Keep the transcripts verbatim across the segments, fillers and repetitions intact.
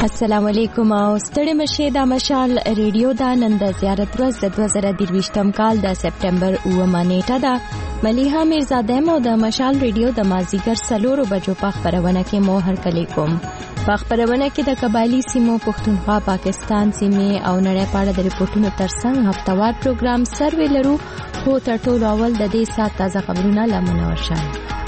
السلام علیکم او ستړي مشه د مشال ریډیو دا نن د زیارت ورځ د دوه زره درویشتم کال د سپټمبر اوومه نیټه ده. ملیحه میرزاده مو د مشال ریډیو د مازیګر څلورو بجو په خبرونه کې مو هرکلی کوم. په خبرونه کې د قبایلی سیمو پښتونخوا پاکستان سیمې او نړۍ په اړه د ریپورتونو ترڅنګ هفتوار پروګرام سروې لرو، خو تر ټولو اول د دې سات تازه خبرونه لمنه ورشئ.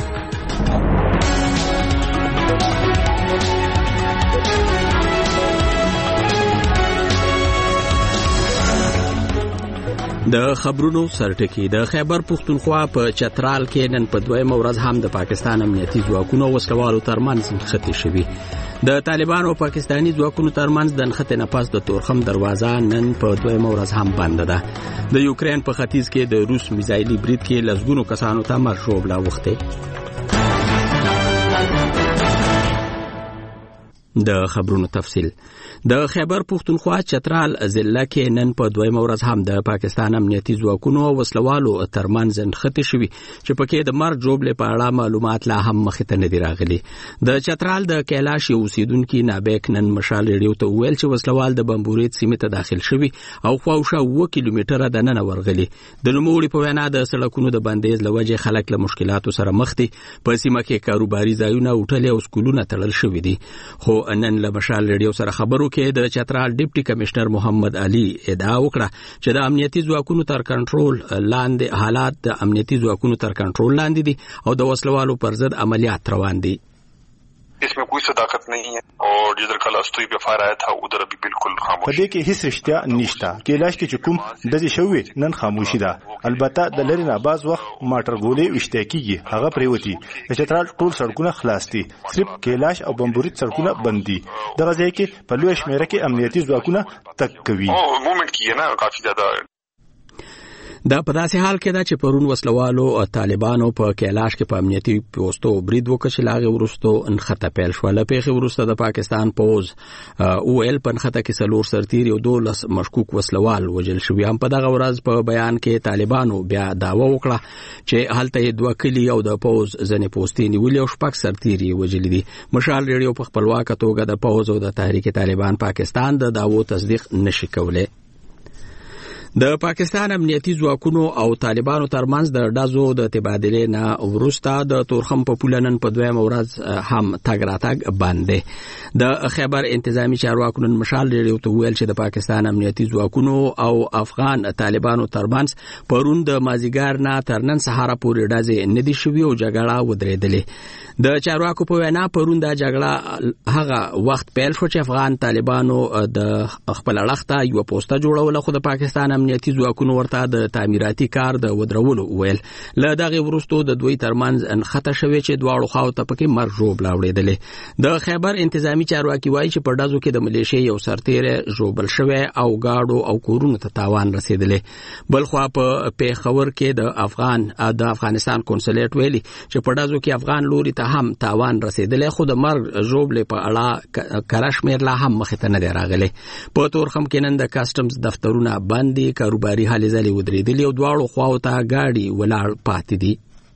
د خبرونو سرټکی د خیبر پښتونخوا په چترال کې نن په دویمه ورځ هم د پاکستان امنیتي ځواکونو او وسلوالو ترمنځ نښتې شوې. د طالبانو او پاکستاني ځواکونو ترمنځ د نښتې نه پس د تورخم دروازه نن په دویمه ورځ هم بنده ده. د یوکرين په ختیځ کې د روس میزایلي برید کې لسګونو کسانو ته مرګ ژوبله اوښتې. د خبرونو تفصیل. د خیبر پښتونخوا چترال ضلع کې نن په دویمه ورځ هم د پاکستان امنیتي ځواکونو او وسلوالو ترمنځ نښتې شوې چې پکې د مرګ ژوبلې په اړه معلومات لا هم مخې ته نه دي راغلي. د چترال د کیلاش یو اوسیدونکي نابیک نن مشال ریډیو ته وویل چې وسلوال د بمبورید سیمې ته داخل شوي او خواوشا اوه کیلومتره دننه ورغلي. د نوموړي په وینا د سړکونو د بندیز له وجې خلک له مشکلاتو سره مخ دي. په سیمه کې کاروباري ځایونه هوټلې او سکولونه تړل شوي دي. خو نن له مشال ریډیو سره خبرو کې د چترال ډیپټي کمشنر محمد علي ادعا وکړه چې د امنیتي ځواکونو تر کنټرول لاندې حالات د امنیتي ځواکونو تر کنټرول لاندې دي او د وسلوالو پر ضد عملیات روان دي. इसमें कोई सदाकत नहीं है और जिधर कल अस्तुई पे फायर आया था उधर अभी बिल्कुल खामोश. په دې کې هیڅ رښتیا نشته. کیلاش کې چې کوم دځې شوې نن خاموشي ده. البته د لری نه باز وخت ماټر ګولې وشته کیږي هغه پریوتی. د چترال ټول سړکونه خلاص دي. صرف کیلاش او بمبورید سړکونه بند دي. دغه ځای کې په لوی شمیره کې امنیتي ځواکونه تک کوي. او موومنت کیه نه کافي زیاده. دا په داسې حال کې ده چې پرون وسلوالو او طالبانو په کیلاش کې په امنیتي پوسټو برید وکړ چې لاغه ورستو انخته پیل شو. له پیښې وروسته د پاکستان پوز او ال په انخته کې سلور سرتیری او دولس مشکوک وسلوال وجل شوی. هم په دغه ورځ په بیان کې طالبانو بیا داوا وکړه چې هلته دوه کلی او د پوز ځنې پوسټې نیولې او شپږ سرتیری وجل دي. مشال ریډیو په خپلواکه توګه د پوز او د تحریک طالبان پاکستان د داوو تصدیق نشي کولای. د پاکستان امنیتي ځواکونو او طالبانو ترمنځ د ډزو د تبادلې نه وروسته د تورخم په پوله نن په دویمه ورځ هم تګ راتګ بند دی. د خیبر انتظامی چارواکو نن مشال ریډیو ته ویل چې د پاکستان امنیتي ځواکونو او افغان طالبانو ترمنځ پرون د مازیګر نه تر نن سهار پورې ډزې نه دي شوي او جګړه ودرېدلې. د چارواکو په وینا پرون دا جګړه هغه وخت پیل شو چې افغان طالبانو د خپل لخته یو پوسټه جوړوله، خو د پاکستان امنیتي ځواکونو ورته د تعمیراتي کار د ودرولو ویل. له دغه وروسته د دوی ترمنځ انخته شوې چې دواړو خواو ته پکې مرګ ژوبله وړېدلې. د خیبر انتظامی چارواکي وایي چې په ډزو کې د ملیشیا یو سرتیری ژوبل شوی او گاډو او کورونو ته تاوان رسېدلی. بل خوا په پیښور کې د افغان د افغانستان کنسولیت ویلي چې په ډزو کې افغان لوري ته هم تاوان رسېدلی، خو د مرګ ژوبلې په اړه کره شمېر لا هم مخې ته نه دی راغلی. په تورخم کې نن د کاسټمز دفترونه بند دي، کاروباري هلې ځلې ودرېدلي او دواړو خواو ته ګاډي ولاړ پاتې دي.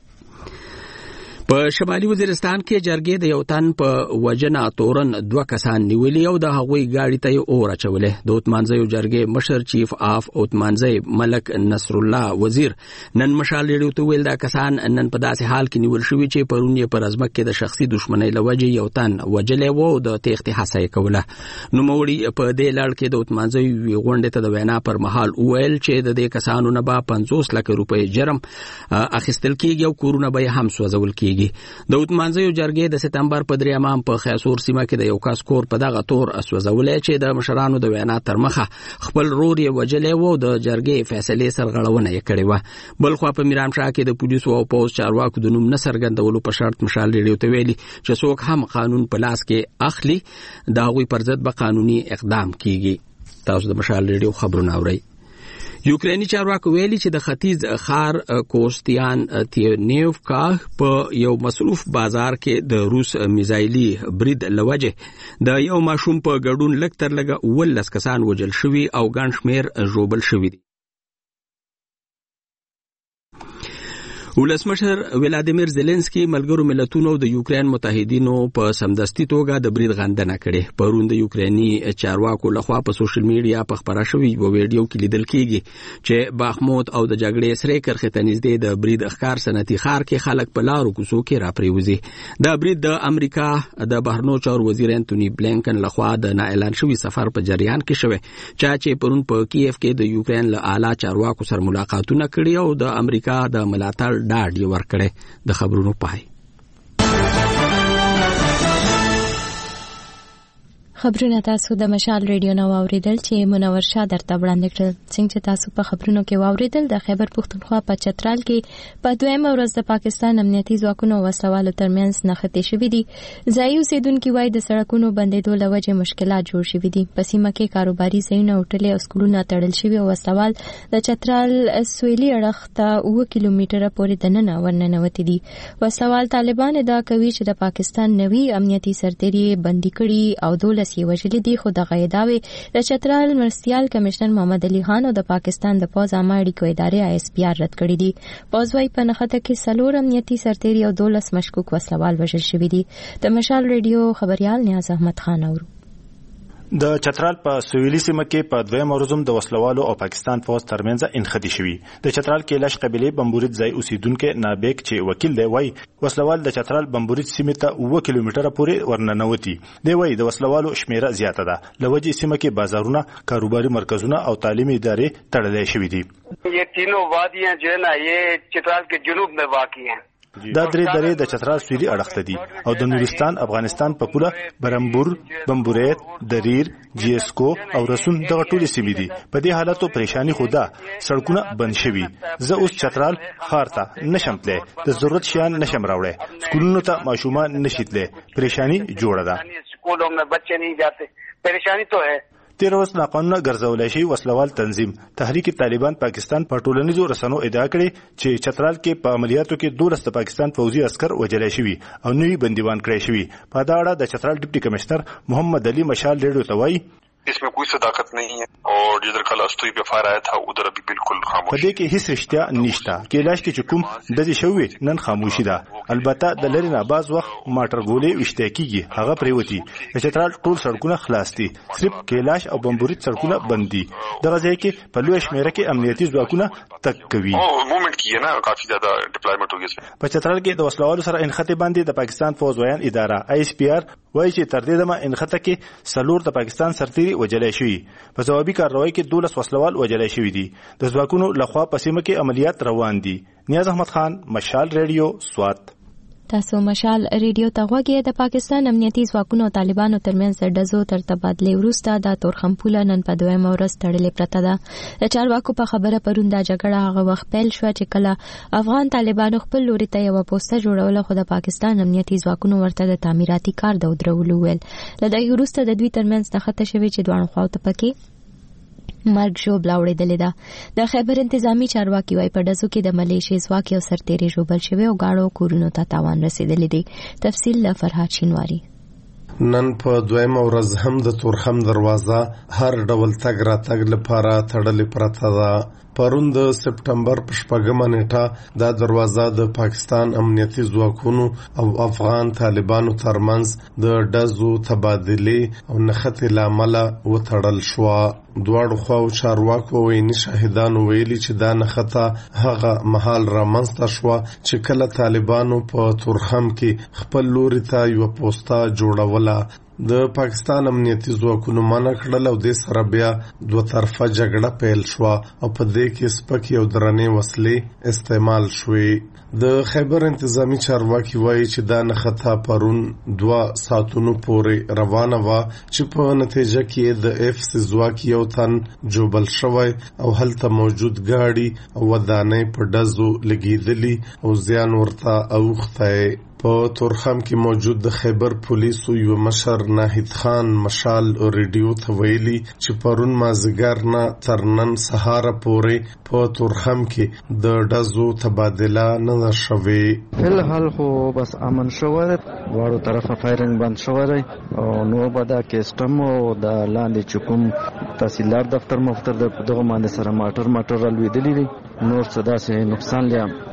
په شمالي وزیرستان کې جرګې د یو تن په وجنه تورن دوه کسان نیولي او د هغوی ګاډي ته یې اور اچولې. د اوتمانزیو جرګې مشر چیف آف اوتمانزی ملک نصر الله وزیر نن مشال ریډیو ته ویل دا کسان نن په داسې حال کې نیول شوي چې پرون یې پر ازمک کې د شخصي دښمنۍ له وجې یو تن وجلی و او د تېښتې هڅه یې کوله. نوموړي په دې لړ کې د اوتمانزیو یوې غونډې ته د وینا پر مهال وویل چې د دې کسانو نه به پنځوس لکه روپۍ جرم اخیستل کېږي او کورونه به یې هم سوځول کېږي. د اوتمانزیو جرګې د سپتمبر په درېیمه په خیاسور سیمه کې د یو کس کور په دغه تور سوځولی چې د مشرانو د وینا تر مخه خپل رور یې وجلی و او د جرګې فیصلې سرغړونه یې کړې وه. بل خوا په میرامشاه کې د پولیسو او پوځ چارواکو د نوم نه څرګندولو په شرط مشال ریډیو ته ویلي چې څوک هم قانون په لاس کې اخلي د هغوی پر ضد به قانوني اقدام کیږي. تاسو د مشال ریډیو خبرونه اورئ. یوکرینی چارواکو ویلي چې د ختیځ ښار کوستیان تیونیوفکا په یو مصروف بازار کې د روس میزایلي برید له وجې د یو ماشوم په ګډون لږ تر لږه اوولس کسان وژل شوي او ګڼ شمېر ژوبل شوي دي. ولسمشر ولادیمیر زيلنسکي ملګرو ملتونو د یوکرين متحدینو په سمدستي توګه د برید غندنه کړې. پرون د یوکريني چارواکو لخوا په سوشل میډیا په خبره شوی و ویډیو کې لیدل کیږي چې باخمود او د جګړې سره کرخه تنزدې د برید اخکار سنتي خار کې خلک په لارو کوڅو کې راپریوزي. د برید د امریکا د بهرنیو چارو وزیر انټونی بلینکن لخوا د نااعلان شوی سفر په جریان کې شوی چې پرون په کیف کې د یوکرين له اعلی چارواکو سره ملاقاتونه کړي او د امریکا د ملاتړ ډاډ یې ورکړی. د خبرونو پای خبرونه تاسو د مشال ریډیو نو اوریدل چې منور شاه درته وړاندې کړل. څنګه چې تاسو په خبرونو کې واوریدل د خیبر پختونخوا په چترال کې په دویمه ورځ د پاکستان امنیتي ځواکونو وسوالو ترمنځ نښتې شوې دي. ځایي اوسیدونکو وايي د سړکونو بندیدو له وجې مشکلات جوړ شوي دي. په سیمه کې کاروباري ځایونه او هوټلې او سکولونه تړل شوي او وسوال د چترال سویلي اړخ ته اوه کیلومتره پورې دننه ورننوتي دي. وسوال طالبان ادعا کوي چې د پاکستان نوي امنیتي سرتېري بندي کړي او دولس یې وژلي دي، خو د غیداوي د چترال مرستيال کمشنر محمد علي خان او د پاکستان د پوز عامه اړیکو ادارې آی اس پی آر رد کړی دي. پوز وايي په نښته کې څلور امنیتي سرتېري او دولس مشکوک وسلوال وژل شوي دي. د مشال ریډیو خبريال نیاز احمد خان اورو. د چترال په سویلي سیمه کې په دویم ورځم د وسلوالو او پاکستان فوج ترمنځ انخدي شوی. د چترال کېلاش قبيله بمبورید ځای اوسیدونکو نابیک چې وکیل دی وای وسلوال د چترال بمبورید سیمه ته اوه کیلومتره پورې ورننوتي. دی وای د وسلوالو شمیره زیاته ده. لوجې سیمه کې بازارونه، کاروباري مرکزونه او تعلیمي ادارې تړلې شوې دي. یہ تینوں وادیاں جو ہے نا یہ چترال کے جنوب میں واقع ہیں. دا درې درې د چترال سویلي اړخ ته دي او د نورستان افغانستان په پوله برمبور، بمبوریت، دریر، جیسکو او رسون دغه ټولې سیمې دي. په دې حالاتو پریشانی خوده سړکونه بند شوي. زه اوس چترال ښار ته نشم تللی، د ضرورت شیان نشم راوړی، سکولونو ته ماشومان نشي تللی. پریشانی جوړه ده. سکولوں میں بچے نہیں جاتے، پریشانی تو ہے. تیر ورځ ناقانونه ګرځولای شي وسلوال تنظیم تحریک طالبان پاکستان په ټولنیزو رسنیو ادعا کړې چې چترال کې په عملیاتو کې دولس د پاکستان فوجي عسكر وژل شوي او نوي بندیوان کړی شوي. په دا اړه د چترال ډیپټي کمشنر محمد علي مشال ریډیو ته وایي اس میں کوئی صداقت نہیں ہے اور جدھر کل استوی پہ فائر آیا تھا ادھر ابھی بالکل خاموش. په دې کې هیڅ رښتیا نشته. کېلاش کې چې کوم د دې شوې نن خاموشي ده. البته د لری نه باز وخت ماټر ګولې وشته کیږي، هغه پریوتی. د چترال ټول سړکونه خلاص دي، صرف کېلاش او بمبورید سړکونه بند دي. د غځای کې په لوی شمیره کې امنیتي ځواکونه تک کوي. او موومنٹ کی ہے نا کافی زیادہ ډیپلایمنٹ ہوږي. په چترال کې د وسلوالو سره انخته باندې د پاکستان فوج ویان اداره آی اس پی آر وایي چې تر دې دمه انخته کې سلور د پاکستان سرتېري وجلای شوي. په جوابي کاروایی کې دولس وسلوال وجلای شوي دي. د ځواکونو لخوا په سیمه کې عملیات روان دي. نیاز احمد خان، مشال ریډیو، سوات. تاسو مشال ریډیو ته غوږی. د پاکستان امنیتي ځواکونو او طالبانو ترمنځ د ډزو تر تبادلې وروسته د تورخم پوله نن په دویمه ورځ تړلې پرته ده. د چارواکو په خبره پرون دا جګړه هغه وخت پیل شوه چې کله افغان طالبانو خپل لوري ته یوه پوسټه جوړوله، خو د پاکستان امنیتي ځواکونو ورته د تعمیراتي کار د ودرولو ویل. له دغې وروسته د دوی ترمنځ نښته شوې چې دواړو خواو ته پکې مرګ ژوبله وړېدلې ده. د خیبر انتظامی چارواکي وايي په ډزو کې د ملیشې ځواک یو سرتېری ژوبل شوی او گاړو کورونو ته تاوان رسېدلی دی. تفصیل له فرهاد شینواری. نن په دویمه ورځ هم د تورخم دروازه هر ډول تګ راتګ لپاره تړلې پرته ده. پرون د سپټمبر په شپږمه نیټه دا دروازه د پاکستان امنیتي ځواکونو او افغان طالبانو ترمنځ د ډزو تبادلې او نښتې له امله وتړل شوه. دواړو خواو چارواکو ویني شاهدانو ویلي چې دا نښته هغه مهال رامنځته شوه چې کله طالبانو په تورخم کې خپل لوري ته یوه پوسټه جوړوله. د پاکستان امنیتي ځواکونو منع کړل او د سره بیا دوه طرفه جګړه پیل شوه او په دې کې سپکې او درنې وسلې استعمال شوې. د خیبر انتظامی چارواکي وایي چې دا نښته پرون دوه ساعتونو پورې روانه وه چې په نتیجه کې د اف سی ځواک یو تن جوبل شوی او هلته موجود ګاډي او ودانۍ په ډزو لګېدلي او زیان ورته اوښتی. په تورخم کې موجود د خیبر پولیسو یو مشر ناهید خان مشال ریډیو ته ویلي چې پرون مازدیګر نه تر نن سهاره پورې په تورخم کې د ډزو تبادله نه ده شوې. فلحال خو بس امن شوی دی، دواړو طرفه فایرنګ بند شوی دی او نو به دا کیسټم او د لاندې چې کوم تحصیلدار دفتر مفتر د دغه باندې سره ماټر ماټر رالوېدلي دي. نور څه داسې نقصان لیا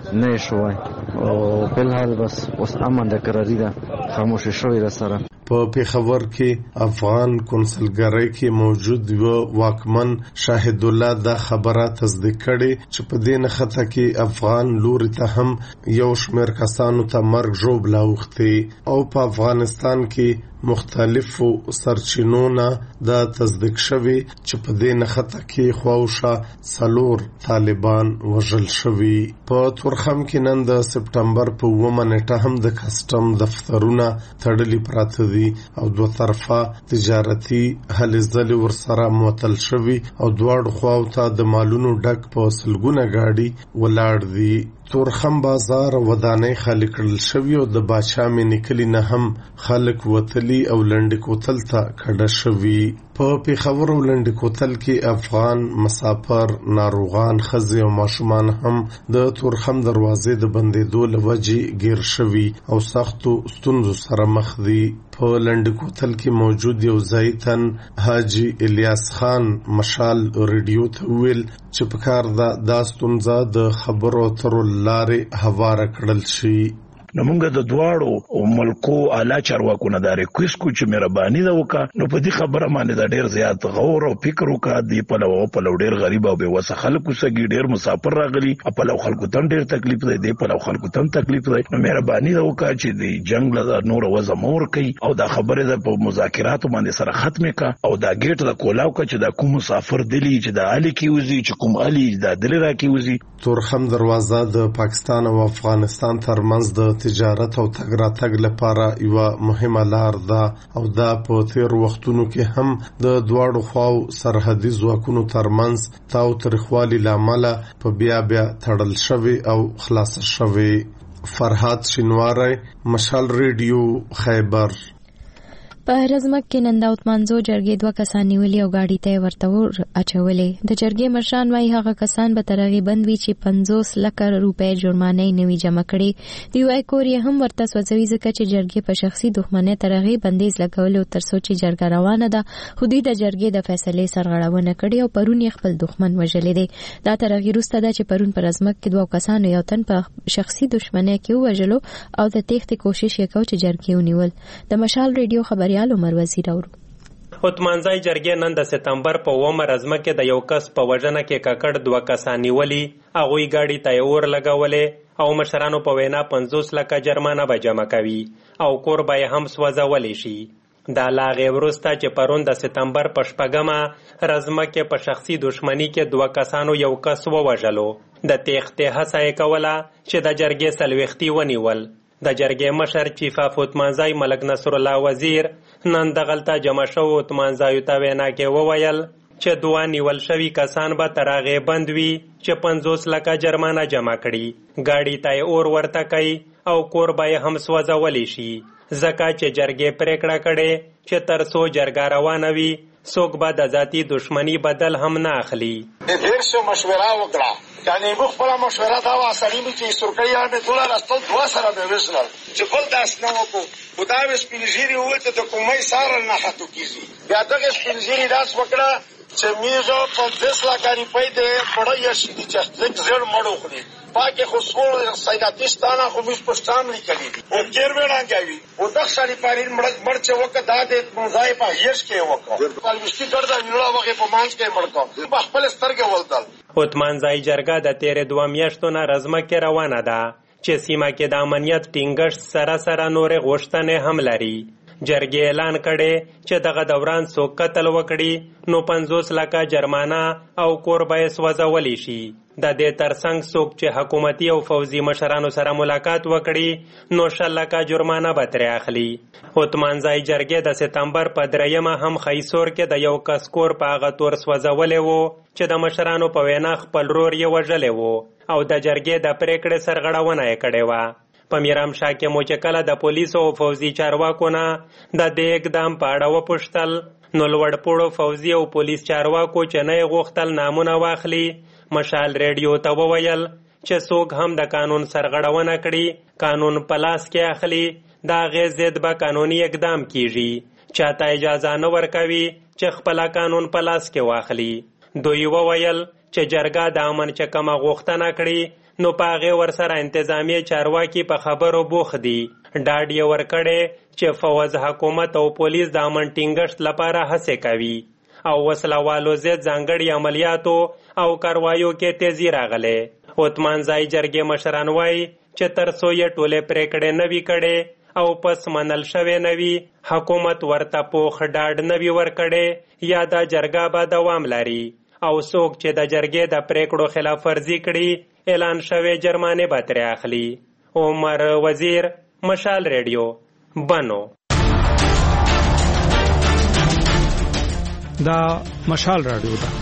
نه شوی او بلحال بس اوس امن د قراری ده خاموش شوی را سره. په پیښور کې افغان کنسلګرۍ کې موجود و واکمن شاهد الله دا خبره تصدیق کړي چې په دې نخته کې افغان لوري ته هم یو شمېر کسانو ته مرګ ژوبله اوښتې او په افغانستان کې مختلفو سرچینو نه دا تصدیق شوی چې په دې نخته کې خواوشا څلور طالبان وژل شوي. په تورخم کې نن د سپټمبر په اوومه نیټه هم د کسټم دفترونه تړلي پراته دي او دوه طرفه تجارتي هلې ځلې ورسره معطل شوي او دواړو خواو ته د مالونو ډک په سلګونه ګاډي ولاړ دي. تورخم بازار ودانۍ خالی کړل شوي او د باچا مینې کلي نه هم خلک وتلي او لنډې کوتل ته کډه شوي. په پیښور او لنډې کوتل کې افغان مسافر، ناروغان، ښځې او ماشومان هم د تورخم دروازې د بندېدو له وجې ګیر شوي او سختو ستونزو سره مخ دي. په لنډې کوتل کې موجود یو ځای تن حاجي الیاس خان مشال ریډیو ته وویل چې په کار ده دا ستونزه د خبرو اترو لارې هواره کړل شي. نو موږ د دواړو ملکو اعلی چارواکو نه ریکوست کو چې مهرباني ده وکړه نو په دې خبره باندې د ډیر زیات غور او فکر وکړه. دی په لو په لو ډیر غریب او بې وسه خلکو سګي ډیر مسافر راغلي په لو خلکو ته ډیر تکلیف دی دی په لو خلکو ته تکلیف دی. نو مهرباني ده وکړه چې د جنگ له نور وزه مور کوي او دا خبره ده په مذاکراتو باندې سره ختمه کا او دا گیټ د کولاو کا چې دا کوم مسافر دلی چې د علي کی وزي چې کوم علي د دلی را کی وزي. تورخم دروازه د پاکستان او افغانستان ترمنځ د تجارت او تګ راتګ لپاره یو مهمه لار ده او دا په تیر وختونو کې هم د دواړو خواو سرحدي ځواکونو ترمنځ تاو ترخوالي لامل په بیا بیا تړل شوی او خلاص شوی. فرحات شینواری، مشال ریډیو، خیبر. په رزمک کې نن د اتمانزو جرګې دوه کسان نیولي او گاډي ته ورته ور اچولې. د جرګې مشران وايي هغه کسان به تر هغې بند وي چې پنځوس لکه روپۍ جرمانه یې نوي جمع کړي. دوی وايي کور یې هم ورته سوځوي ځکه چې جرګې په شخصي دښمنۍ تر هغې بندیز لګولی او تر څو چې جرګه روانه ده خو دوی د جرګې د فیصلې سرغړونه کړې او پرون یې خپل دښمن وژلی دی. دا تر هغې وروسته ده چې پرون په رزمک کې دوه کسانو یو تن په شخصي دښمنۍ کې ووژلو او د تېښتې کوشش یې کو چې جرګې ونیول. د مشال ریډیو خبریال عمر وزیر اورو. اتمانځای جرګې نن د سپتمبر په اوومه رزمه کې د یو کس په وژنه کې ککړ دوه کسان نیولي. هغوی ګاډي ته یې اور لګولې او مشرانو په وینا پنځوس لکه جرمانه به جمع کوي او کور به یې هم سوځولی شي. دا لا هغې وروسته چې پرون د سپتمبر په شپږمه رزمه کې په شخصي دښمني کې دوه کسانو یو کس ووژلو. د تېښتې هڅه یې کوله چې د جرګې څلوېښتي ونیول. د جرګې مشر چیف اف اتمانځای ملک نصر الله وزیر نن دغلته جمع شوو اتمانځایو ته وینا کې وویل چې دوه نیول شوي کسان به تر هغې بند وي چې پنځوس لکه جرمانه جمع کړي. ګاډي ته یې اور ورته کوي او کور به یې هم سوځولی شي ځکه چې جرګې پرېکړه کړې چې تر څو جرګه روانه وي څوک به د ذاتي دښمني بدل هم نه اخلي. ډېر څه مشوره وکړه یعنې موږ خپله مشوره دا وه سړي مې چې سورکۍ مې ټوله راستل دوه سره مې وژنل چې بل داس نه وکړو خو دا مې سپین ږیري وویل چې د کومۍ سارل نه خطو کېږي. بیا دغې سپین ږیري داس وکړه چې میزو پنځوس لکه روپۍ د مړی یا شي چې لږ زیړ مړ وخوري پاکې خو سپور سیداتستانه خو موږ پښتان لیکلي دي او ډېر وړاندې او دغه سړي پارین مړ چې وکړه دا د اتمانځای په هیڅ کې یې وکړه کالوشتي ګرده ویړه وغې په منځ کې یې مړ کړه په خپلې سترګې ولدل. اتمانځای جرګه د تیرې دوه میاشتو نه رزمه کې روانه ده چې سیمه کې د امنیت ټینګښت سره سره نورې غوښتنې هم لري. جرګې اعلان کړي چې دغه دوران څوک قتل وکړي نو پنځوس لکه جرمانه او کور به یې سوځولی شي. د دې ترڅنګ څوک چې حکومتي او فوزي مشرانو سره ملاقات وکړي نو شل لکه جرمانه به ترې اخلي. اتمانځای جرګې د سپتمبر په دریمه هم خیسور کې د یو کس کور په هغه تور سوځولی و چې د مشرانو په وینا خپل رور یې وژلی و او د جرګې د پرېکړې سرغړونه یې کړې وه. په میرامشاه کې مو چې کله د پولیسو او فوزي چارواکو نه د دې اقدام په اړه وپوښتل نو لوړپوړو فوزي او پولیس چارواکو چې نه یې غوښتل نامونه واخلي مشال ریډیو ته وویل چې څوک هم د قانون سرغړونه کړي قانون په لاس کې اخلي د هغې ضد به قانوني اقدام کیږي. چاته اجازه نه ورکوي چې خپله قانون په لاس کې واخلي. دوی وویل چې جرګه د امن چې کومه غوښتنه کړي نو په هغې ورسره انتظامیه چارواکي په خبرو بوخ دي. ډاډ یې ورکړی چې فوز حکومت او پولیس د امن ټینګښت لپاره هڅې کوي او وسلوالو ضد ځانګړي عملیاتو او کاروایو کې تیزي راغلی. عثمان زای جرګې مشران وایي چې تر څو یې ټولې پرېکړې نه وي کړې او پس منل شوی نه وي حکومت ورته پوخ ډاډ نه وي ورکړی یا دا جرګه به دوام لري او څوک چې د جرګې د پرېکړو خلاف ورزي کړي اعلان شوی جرمانې به ترې اخلي. عمر وزیر، مشال ریډیو، بنو. دا مشال رادیو ده.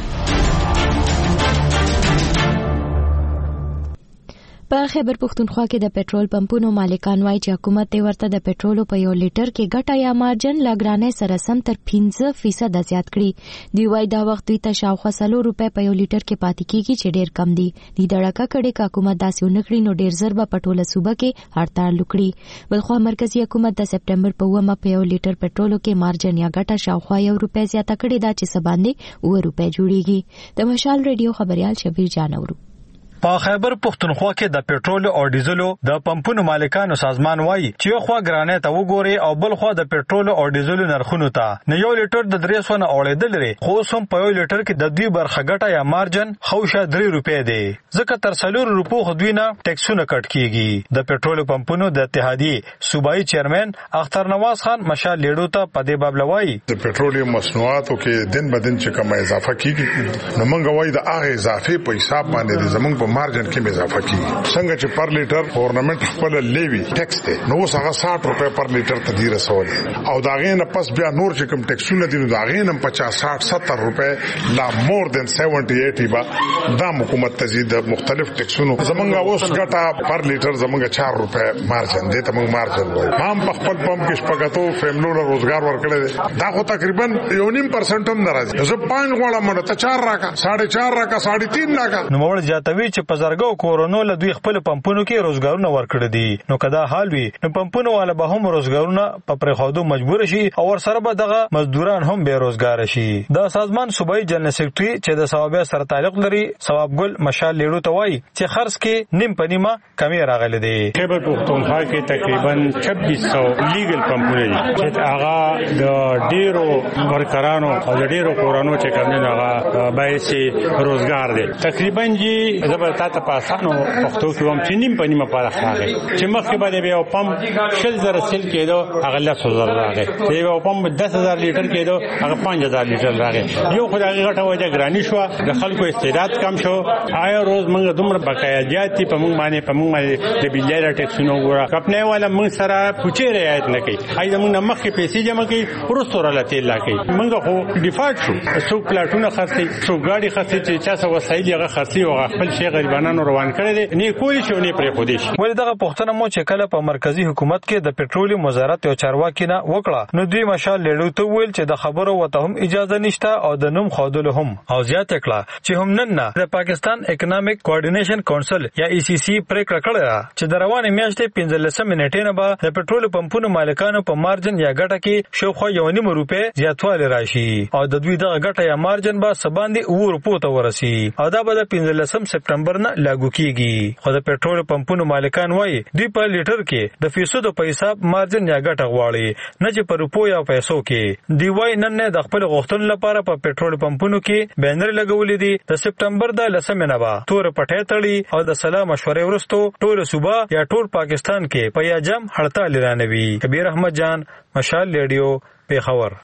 په خیبر پښتونخوا کې د پېټرول پمپونو مالکان وایي چې حکومت یې ورته د پېټرولو په یو لیټر کې ګټه یا مارجن له ګرانۍ سره سم تر پنځه فیصده زیات کړي. دوی وایي دا وخت دوی ته شاوخوا څلور روپۍ په یو لیټر کې پاتې کېږي چې ډېر کم دي. دوی دړکه کړې که حکومت داسې ونه کړي نو ډېر زر به په ټوله صوبه کې هړتال وکړي. بلخوا مرکزي حکومت د سپټمبر په اوومه په یو لیټر پېټرولو کې مارجن یا ګټه شاوخوا یو روپۍ زیاته کړې ده چې څه باندې اووه روپۍ جوړېږي. د مشال ریډیو خبریال شبیر جانورو. په خیبر پښتونخوا کې د پېټرول او ډیزلو د پمپونو مالکانو سازمان وایي چې یو خوا ګرانۍ ته وګوري او بل خوا د پېټرول او ډیزلو نرخونو ته نه یو لیټر د درې سوه نه اوړېدل لري خو اوس هم په یو لیټر کې د دوی برخه ګټه یا مارجن خوشه درې روپۍ دی ځکه تر څلور روپو خو دوی نه ټیکسونه کټ کیږي. د پېټرول پمپونو د اتحادیې صوبایي چیرمن اختر نواز خان مشال لیډو ته په دې باب لوي د پېټرولیم مصنوعاتو کې دن بدن چې کومه اضافه کیږي نو موږ وایي د هغه اضافه په حساب باندې زموږ مارجن کې اضافه کیږي. څنګه چې پر لیټر گورنمنت خپل لیوی ټیکس ته نو څنګه ساठ روپے پر لیټر ته دی رسول او داغه نه پس بیا نور چې کوم ټیکسونه دي نو داغه نه پچاس ساठ ستر روپے لا مور دین سیونټي ایټي با دا حکومت تزيد مختلف ټیکسونو زمونږه اوس ګټه پر لیټر زمونږه چار روپے مارجن دی ته موږ مارجن وایو. هم په خپل پمپ کې شپږاتو فیملو له روزګار ورکړي دا خو تقریبا یو نیم پرسنټ هم ناراضي زه پنځه غواړم مړه ته چار راکا ساڑھے چار راکا ساڑھے تین راکا نو موږ جاتوي چې په زرګو کورونو له دوی خپل پمپونو کې روزګارونه ورکړي دي. نو کدا حال وي نو پمپونو والا به هم روزګارونه په پرخودو مجبور شي او ور سره به دغه مزدوران هم به روزګار شي. د سازمان صوبایي جنرال سیکریټري چې د ثوابه سره تعلق لري ثواب ګل مشال لیډو ته وایي چې خرڅ کې نیم پنیمه کمی راغلي دي. خیبر پښتونخوا کې تقریبا چھبیس سو لیګل پمپونه دي چې هغه د ډیرو ورکرانو او د ډیرو کورونو چې کوم نه هغه بایسي روزګار دي. تقریبا جی زبر تا پاسانو پښتو کې هم چې نیم په نیمه پاره راغی چې مخکې باندې بیا پمپ شل زره سل کېدو هغه لس زره راغی دی یو پمپ دس هزار لیټر کېدو هغه پنځه هزار لیټر راغی. یو خدای غټه وجه ګرانی شو د خلکو استعداد کم شو آیا روز موږ دومره بقایاجات په موږ باندې په موږ باندې د بیلر ټیکسونو ګوره کپنه والا موږ سره پوچې رعایت نه کوي آی موږ مخکې پیسې جمع کوي ورسته را لته لکه موږ خو ډیفالت شو څو پلاټونه خرڅي څو ګاډي خرڅي چې چا څه وسایل هغه خرڅي او خپل شي غریبانو روان کړي نه کولی شو نه پرې خودي شي. ولې دغه پښتنه مو چې کله په مرکزی حکومت کې د پېټرولي وزارت او چارواکي نه وکړه نو دوی مشال لیډو ته ویل چې د خبرو وته هم اجازه نشته او د نوم خودلو هم او زیات کړه چې هم نن نه د پاکستان اکونومیک کوارډینیشن کونسل یا ای سی سی پریکړه کړه چې د روانې میاشتې پنځلسم نیټې نه به د پېټرول پمپونو مالکانو په مارجن یا ګټه کې شاوخوا یو نیم روپۍ زیاتوالی راشي او د دوی دغه ګټه یا مارجن به څه باندې اووه روپو ته ورسي او دا به د پنځلسم سپټمبر نه لاګو کیږي. خو د پېټرول پمپونو مالکان وایي دوی په لیټر کې د فیصدو په حساب مارجن یا ګټه غواړي نه چې په روپو یا پیسو کې. دوی وایي نن نه د خپل غوښتنو لپاره په پېټرول پمپونو کې بینر لګولې دي د سپټمبر د لسمې نه به تور پټۍ تړي او د سلا مشورې وروسته ټول صوبه یا ټول پاکستان کې په یاجم هړتال اعلانوي. کبیر احمد جان، مشال ریډیو، پیښور.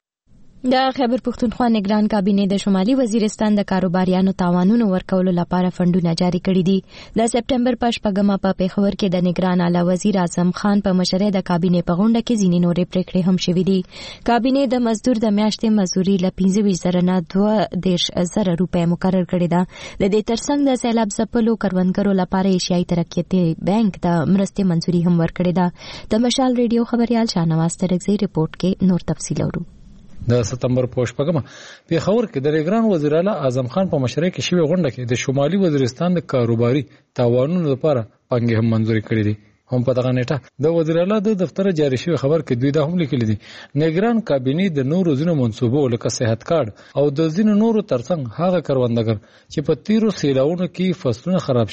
د خیبر پښتونخوا نگران کابینه د شمالي وزیرستان د کاروباریانو تاوانونو ورکولو لپاره فندونه جاری کړي دي. د سپټمبر په شپږمه په پیښور کې د نگران اعلی وزیر اعظم خان په مشرۍ د کابینه په غونډه کې ځینې نورې پریکړې هم شوې دي. کابینه د مزدور د میاشتې مزدوري له پنځه ویشت زره نه دوه دېرش زره روپۍ مقرر کړې ده. د دې ترڅنګ د سیلاب ځپلو کروندګرو لپاره ایشیایي ترقیاتي بانک د مرستې منظوري هم ورکړې ده. د مشال ریډیو خبریال شاهنواز ترکزی رپورټ کې نور تفصیل اورو. د سپتمبر په شپږمه پیښور کې د نگران وزیر اعلی اعظم خان په مشرۍ کې شوې غونډه کې د شمالي وزیرستان د کاروباري تاوانونو لپاره پنګې هم منظوري کړې دي. هم په دغه نیټه د وزیر اعلی د دفتر جاری شوی خبر کې دوی دا هم لیکلي دي نگران کابینه د نورو ځینو منصوبو لکه صحت کارت او د ځینو نورو ترڅنګ هغه کروندګر چې په تیرو سیلاونو کې فصلونه خراب شوي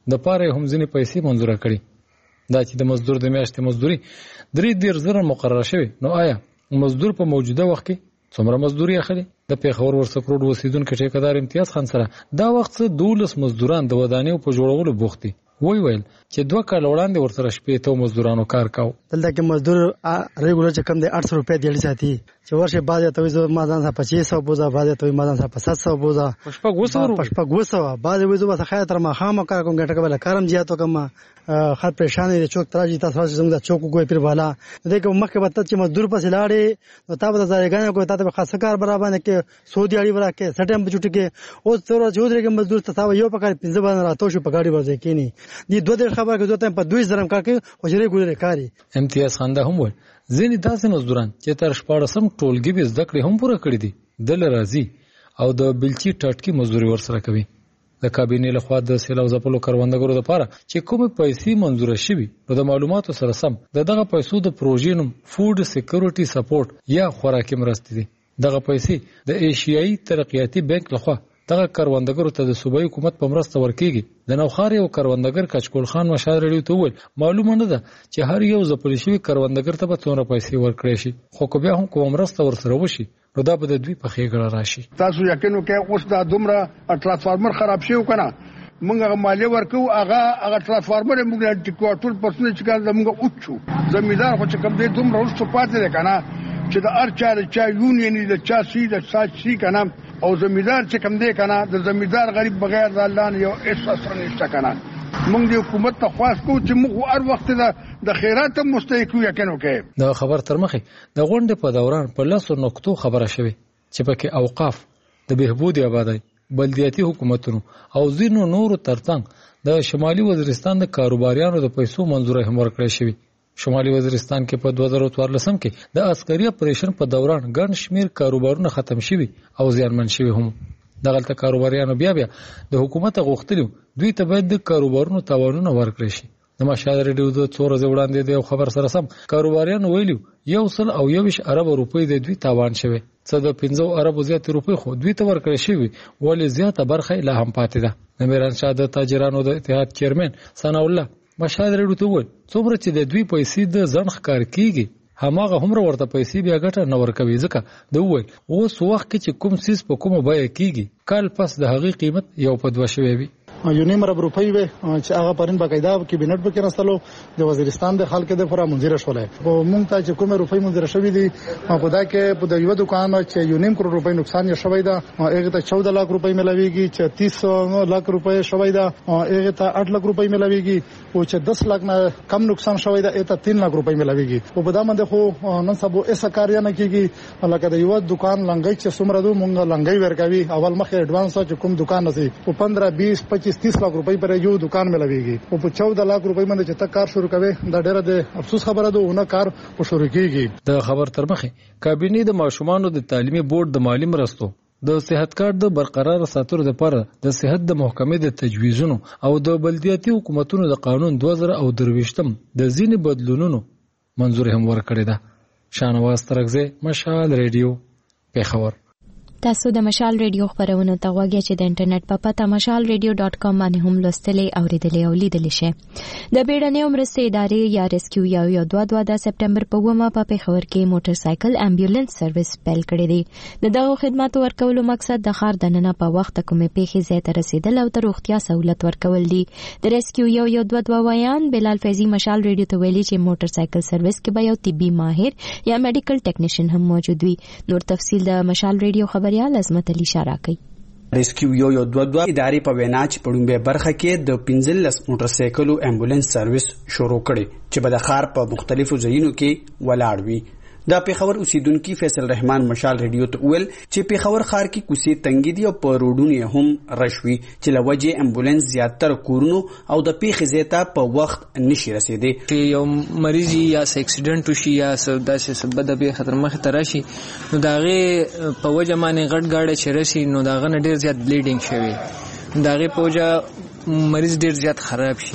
د پاره هم ځینې پیسې منزوره کړي. دا چې د مزدور د میاشتې مزدوري درې دېرش زره مقرره شوې، نو آیا مزدور په موجوده وخت کې څومره مزدوري اخلي؟ د پیښور ورسک روډ اوسیدونکي ټیکدار امتیاز خان سره دا وخت څه دولس مزدوران د ودانیو په جوړولو بوخت دي. وی ویل چې دوه کال وړاندې ورسره شپېته مزدورانو کار کاوه. دلته کې مزدور ریګولر چې کم دی आठ सौ روپۍ دیړي ساتي چې ورشه بعد ته وځو مازان صاحب पच्चीस सौ بوزا، بعد ته مازان صاحب सात सौ بوزا، پښپا ګوسو پښپا ګوسو، بعد وځو بس خیر تر ما خامہ کار کوم ګټه کوله کارم زیاتو کما خر پریشان دي چوک تراجی تاسو څنګه چوک کوی پر بالا دغه مخکې وته چې مزدور پسې لاړې نو تاسو د ځایګانو کو تاسو خاصه کار برابر نه کې سعودي اړي ورا کې سټم په چټي کې او تر چودري کې مزدور تاسو یو پکار پنځه باندې راتو شو پکاړي ورځي کینی دي دوه ډېر خبره کې دوته په دوه زرم کار کې وجري ګوري کاری. امتیاز خان دا هم ول ځینې داسې مزدوران چې تر شپاړسم ټولګي به زده کړې هم پوره کړې دي دل راځي او د بلچي ټټکی مزدوري ورسره کوي. د کابینې لخوا د سیلاب ځپلو کروندګرو لپاره چې کومې پیسې منظور شوي نو د معلوماتو سره سم د دغه پیسو د پروژې نوم فود سکیورټي سپورټ یا خوراکي مرستې دي. دغه پیسې د ایشیایي ترقیاتي بانک لخوا دغه کروندګرو ته د صوبایي حکومت په مرسته ورکیږي. د نوخار یو کروندګر کچکول خان مشال رډیو ته وویل معلومه نه ده چې هر یو ځپل شوي کروندګر ته به څومره پیسې ورکړي شي، خو که بیا هم کومه مرسته ورسره وشي نو دا به د دوی په ښېګړه راشي. تاسو یقین وکړئ اوس دا دومره ټرانسفارمر خراب شوی کنه موږ هغه مالیه ورکو هغه هغه ټرانسفارمر موږ ټول پرسنل چې کار موږ اوچو زمیدار خو چې کوم دې دومره ورسته پاتې ده کنه چې د ار چا چا یونین د چا سی د چا سی کنه او زمیدار چې کوم دی کنه د زمیدار غریب بغیر د الله نه یو احساس نشته کنه. موږ د حکومت ته خواست کوو چې موږ هر وخت د خیرات مستحق یو یقین وکړي. دا خبر تر مخه د غونډې په دوران په لاسو نقطو خبره شوه چې پکې اوقاف د بهبود آبادی بلدیاتي حکومتونو او ځینو نورو ترڅنګ د شمالي وزیرستان د کاروباریانو د پیسو منظوره هم ورکړې شوې. شمالي وزیرستان کې په دوه زره څوارلسم کې د عسکري اپریشن په دوران ګڼ شمیر کاروبارونه ختم شوي او زیانمن شوي هم. دغلته کاروباریانو بیا بیا د حکومت غوښتلو دوی ته باید د کاروبارونو تاوانونه ورکړي شي. د مشال رډیو د څو ورځې وړاندې د خبر سره سم کاروباریانو ویلو یو سل او یوش ارب روپۍ د دوی تاوان شوی، څه د پنځه ارب زیات روپۍ خو دوی ته ورکړي شوی ولې زیاته برخه لا هم پاتې ده. د میران شاه د تاجرانو د اتحاد چیرمن ثنا الله مشال رډیو ته وویل څومره چې د دوی پیسې د ځنخ کار کیږي هماغه هم ورته پیسې بیا ګټه نه ورکوي، ځکه د وویل اوس وخت کې چې کوم سیس په کومه بیه کیږي کال پس د هغې قیمت یو په دوه شوی وي. یونیم ارب روپۍ وي چې هغه پرین باقاعده کابینټ به کې راستلو د وزیرستان د خلک د فرا منځره شولای او مونږ ته چې کومه روپۍ منځره شوې دي په دا کې په د یو دکان چې یونیم کروڑ روپۍ نقصان یې شوی دا هغه ته چودہ लाख روپۍ ملويږي چې تیس लाख روپۍ شوی دا هغه ته आठ लाख روپۍ ملويږي او چې दस लाख نه کم نقصان شوی دا ته तीन लाख روپۍ ملويږي او په دا باندې خو نن سبا ایسا کار نه کیږي لکه د یو دکان لنګي چې څومره دو مونږ لنګي ورکوي اول مخه ایڈوانس چې کوم دکان نسی او पंद्रह बीस पच्चीस तीस लाख روپۍ پر یو دکان ملويږي او په चौदह लाख روپۍ باندې چې تا کار شروع کوي دا ډېر د افسوس خبره ده ونه کار په شروع کیږي. د خبر تر مخه کابینې د ماشومانو د تعلیمي بورډ د مالی مرستو د صحت کارت د برقرار ساتلو لپاره د صحت د محکمې د تجویزونو او د بلدیاتي حکومتونو د قانون دوه زره او درویشتم د ځینې بدلونونو منظور هم ورکړی ده. شانواز ترغزه مشال رادیو پیښور. تاسو د مشال ریډیو خبرونه ته غواړئ چې د انټرنیټ په پته مشال ریډیو ډاټ کام باندې هم لوستلې او ریډلې او لیدلې شئ. د بیړنۍ مرستې ادارې یا ریسکیو یا یو دوه دوه د سپټمبر په اوومه په پیښور کې موټر سایکل امبولانس سرویس پیل کړی دی. د دغه خدماتو ورکولو مقصد د ښار دننه په وخت کومې پیښې ځای ته رسیدل او د روغتیا سہولت ورکول دي. د ریسکیو یو یو دوه دوه وایان بلال فیضی مشال ریډیو ته ویلي چې موټر سایکل سرویس کې به یو طبي ماهر یا میډیکل ټیکنیشن هم موجود وي. نور تفصیل د مشال ریډیو خبريال عظمت علي اشاره کوي. ریسکیو یو یو دوه دوه ادارې په وینا چې په لومړۍ برخه کې د پنځلس موټر سایکلو امبولانس سرویس شروع کړي چې به د ښار په مختلفو ځایونو کې ولاړ وي. دا پیښور اوسیدونکو فیصل رحمان مشال ریډیو ته ویل چې پیښور ښار کې کوڅې تنګې دي او په روډونو هم رشوي چې لوجه امبولانس زیاتره کورونو او د پیښې ځای ته په وخت نشي رسیدي. یو مریض یا اکسیډنټ وشي یا داسې سبب به خطر مخ ته راشي نو داغه په وجه باندې غټ گاډه چرسي نو داغه ډیر زیات بلیډینګ شوی داغه په وجه مریض ډیر زیات خراب شي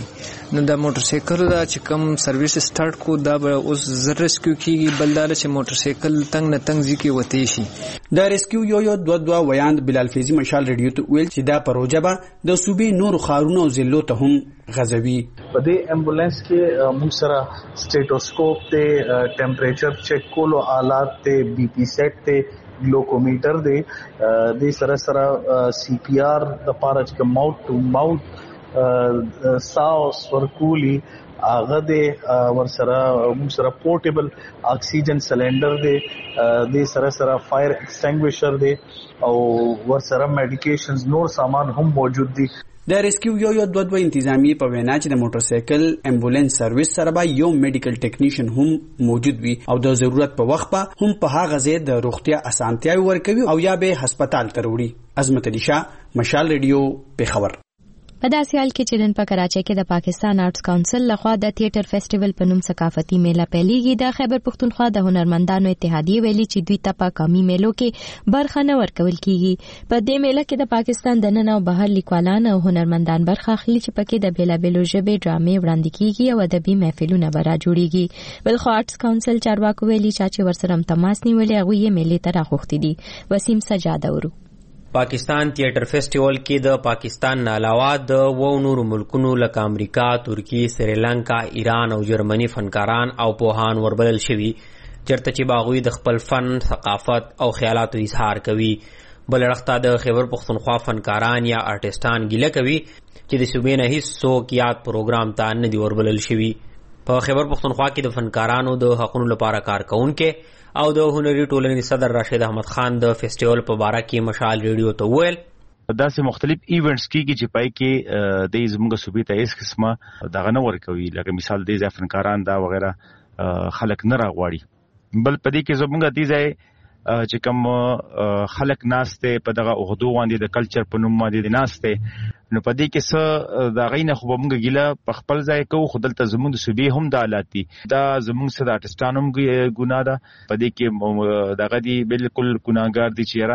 نو د موټر سایکل دا چې کم سرویس سٹارټ کو دا به اوس زر ریسکیو کیږي بل دا چې موټر سایکل تنگ نه تنگ ځکه وتی شي د ریسکیو یو یو دوه دوه ویاند بلال فیضی مشال ریډیو ته ویل چې دا پروژه به د صوبې نور خارونو او ضلعو ته هم غځوي. په دې امبولانس کې موږ سره سټیټوسکوپ ته ټمپریچر چیک کولو آلات ته بی پی سیټ ته ګلوکومیټر دی د سره سره سی پی آر د پاره چې ماوت ټو ماوت ساوس ورکولی هغه د ورسره موږ سره پورټیبل اکسیجن سلندر دی د سره سره فایر ایکسټینګویشر دی او ورسره میډیکیشنز نور سامان هم موجود دي. د ریسکیو یو یو دوه دوه انتظامی په وینا چې د موټر سایکل امبولانس سرویس سره به یو میډیکل ټیکنیشن هم موجود وي او د ضرورت په وخت به هم په هغه ځای د روغتیا اسانتیاوي ورکوي او یا به هسپتال ته وړي. عظمت علي شاه، مشال ریډیو، پیښور. په داسې حال کې چې نن په کراچۍ کې د پاکستان آرټس کونسل لخوا د تھیټر فیسټیوال په نوم ثقافتي میله پیلېږي. د خیبر پښتونخوا د هنرمندانو اتحادیې ویلي چې دوی ته په قومي میلو کې برخه نه ورکول کیږي. په دې میله کې د پاکستان د نن او بهر لیکوالان او هنرمندان برخه اخلي چې پکې د بیلابېلو ژبې ډرامې وړاندې کیږي او ادبي محفلونه به را جوړیږي. بل خو آرټس کونسل چارواکو ویلي چې ورسره تماس نیولې هغوی یې میلې ته راغوښتي دي. وسیم سجاده ورو. پاکستان تھیټر فیسټیوال کې د پاکستان نه علاوه د وو نورو ملکونو لکه امریکا، ترکی، سریلانکا، ایران او جرمني فنکاران او پوهان وربلل شوي چرته چې باغوی د خپل فن، ثقافت او خیالاتو اظهار کوي. بل اړخته د خیبر پښتونخوا فنکاران یا آرټسټان ګیله کوي چې د صوبې نه هیڅ څوک یاد پروګرام ته نه دی وربلل شوي. په خیبر پښتونخوا کې د فنکارانو د حقونو لپاره کار کوونکي او د هنري ټولنې صدر راشد احمد خان د فیسټیوال په باره کې مشال ریډیو ته وویل داسې مختلف ایونټس کیږي چې پای کې د زموږ صوبې ته هیڅ قسمه دغه نه ورکوي، لکه مثال د ځای فنکاران دا وغیره خلک نه راغواړي. بل په دې کې زموږ د ځای چې کوم خلک ناشته په دغه اوغدو باندې د کلچر په نوم باندې ناشته نو په دې کې څه د غینه خو موږ ګیله په خپل ځای کوو، خو دلته زموږ د صوبې هم د حالات دي دا زموږ سره آرټسټان هم ګناه ده. په دې کې دغه دي بالکل ګناهګار دي چې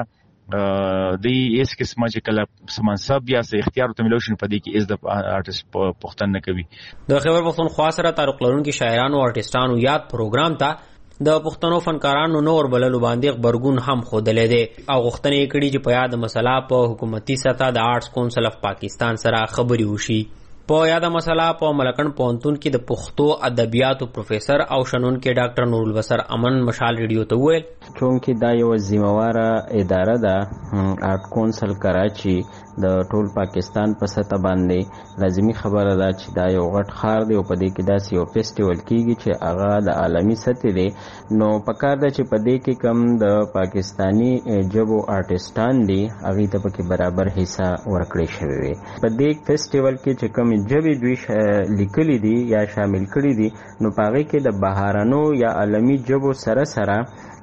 یاره د هیڅ قسمه چې کله منصب یا څه اختیار ته ملو شي په دې کې از د آرټسټ پوښتنه نه کوي. د خیبر پښتونخوا سره تعلق لرونکي شاعرانو او آرټسټانو یاد پروګرام ته د پښتنو فنکارانو نور بللو باندې خبرګون هم خودلې دي او غوښتنې کړي چې په یاد مسله په حکومتي سطح د آرټس کونسل اف پاکستان سره خبري وشي. په یاد مسله په ملکن پونتون کې د پښتو ادبیاتو پروفیسر او شنون کې ډاکټر نور البصر امن مشال ریډیو ته وویل چونکې دا یو ذمہواره اداره ده آرټ کونسل کراچي د ټول پاکستان په سطح باندې لازمي خبره ده چې دا یو غټ ښار دی او په دې کې داسې یو فیسټیوال کیږي چې هغه د عالمي سطح دی نو پکار ده چې په دې کې کم د پاکستانی ژبو آرټسټان دي هغوی ته پکې برابر حصہ ورکړی شوی وي. په دې فیسټیوال کې چې کوم ژبې دوی لیکلي دي یا شامل کړي دي نو په هغې کې د بهرنو یا عالمي ژبو سره سره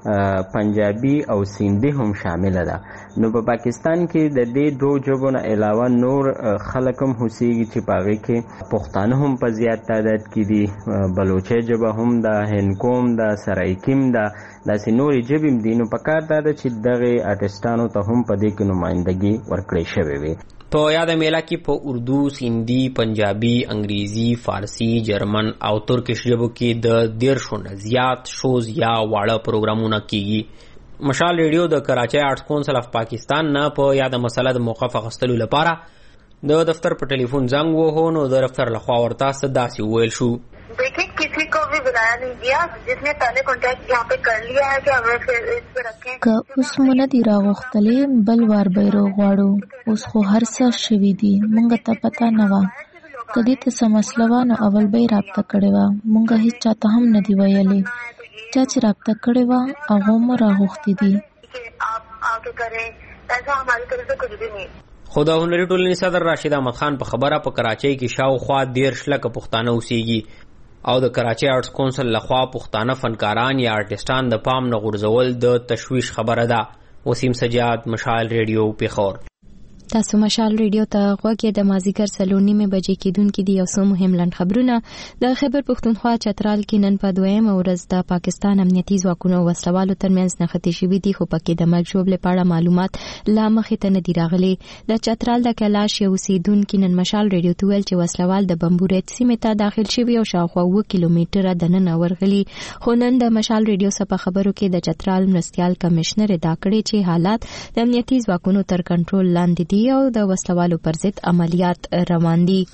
پنجابي او سیندي هم شامل ده. نو په پاکستان کې د دې دوه ژبو نه علاوه نور خلک هم اوسېږي چې په هغې کې پښتانه هم په زیات تعداد کې دي، بلوچي ژبه هم ده، هندکوم ده، سرایکیم ده، داسې نورې ژبې هم دي. نو پکار دا ده چې دغې آرټسټانو ته هم په دې کې نمایندګي ورکړی شوې وي. په یاد میله کې په اردو، سیندي، پنجابي، انګریزي، فارسی، جرمن او ترکش ژبو کې د دیرشو نه زیات شوز یا واړه پروګرامونه کیږي. مشال ریډیو د کراچۍ آرټس کونسل اف پاکستان نه په یاد مسله د موقف اخیستلو لپاره د دفتر په ټلیفون زنګ وهو نو د دفتر لخوا ورته څه داسې وویل شو देखिए किसी को भी बुलाया नहीं गया, जिसने पहले कॉन्टेक्ट यहाँ पे कर लिया है कि हमें फिर इस पे रखें. که اوس مو نه دي راغوښتلې بل وار به یې راغواړو. اوس خو هر څه شوي دي، موږ ته پته نه وه. که دې ته څه مسله وه نو اول به یې رابطه کړې وه، موږ هېڅ چا ته هم نه دي ویلې. چا چې رابطه کړې وه هغو مو راغوښتي دي. خو د هنري ټولنې صدر راشد احمد خان په خبره په کراچۍ کې شاوخوا دېرش لکه پښتانه اوسېږي او د کراچۍ آرټس کونسل لخوا پښتانه فنکاران یا آرټسټان د پام نه غورځول د تشویش خبره ده. وسیم سجاد، مشال ریډیو، پیښور. تاسو مشال ریډیو ته غوږی د مازیګر سلونی مې بجې کېدونکې دي یو څو مهم لنډ خبرونه. د خیبر پښتونخوا چترال کې نن په دویمه ورځ د پاکستان امنیتي ځواکونو او وسلوالو ترمنځ نښتې شوي دي، خو پکې د مرګ ژوبلې په اړه معلومات لا مخې ته نه دي راغلي. د چترال د کلاش یو اوسیدونکي نن مشال ریډیو ته ویل چې وسلوال د بمبورید سیمې ته داخل شوي او شاوخوا اووه کیلومتره دننه ورغلي. خو نن د مشال ریډیو څخه په خبرو کې د چترال مرستیال کمشنر ادعا کړې چې حالات د امنیتي ځواکونو تر کنټرول لاندې دي او د وسلوالو پر ضد عملیات روان دي.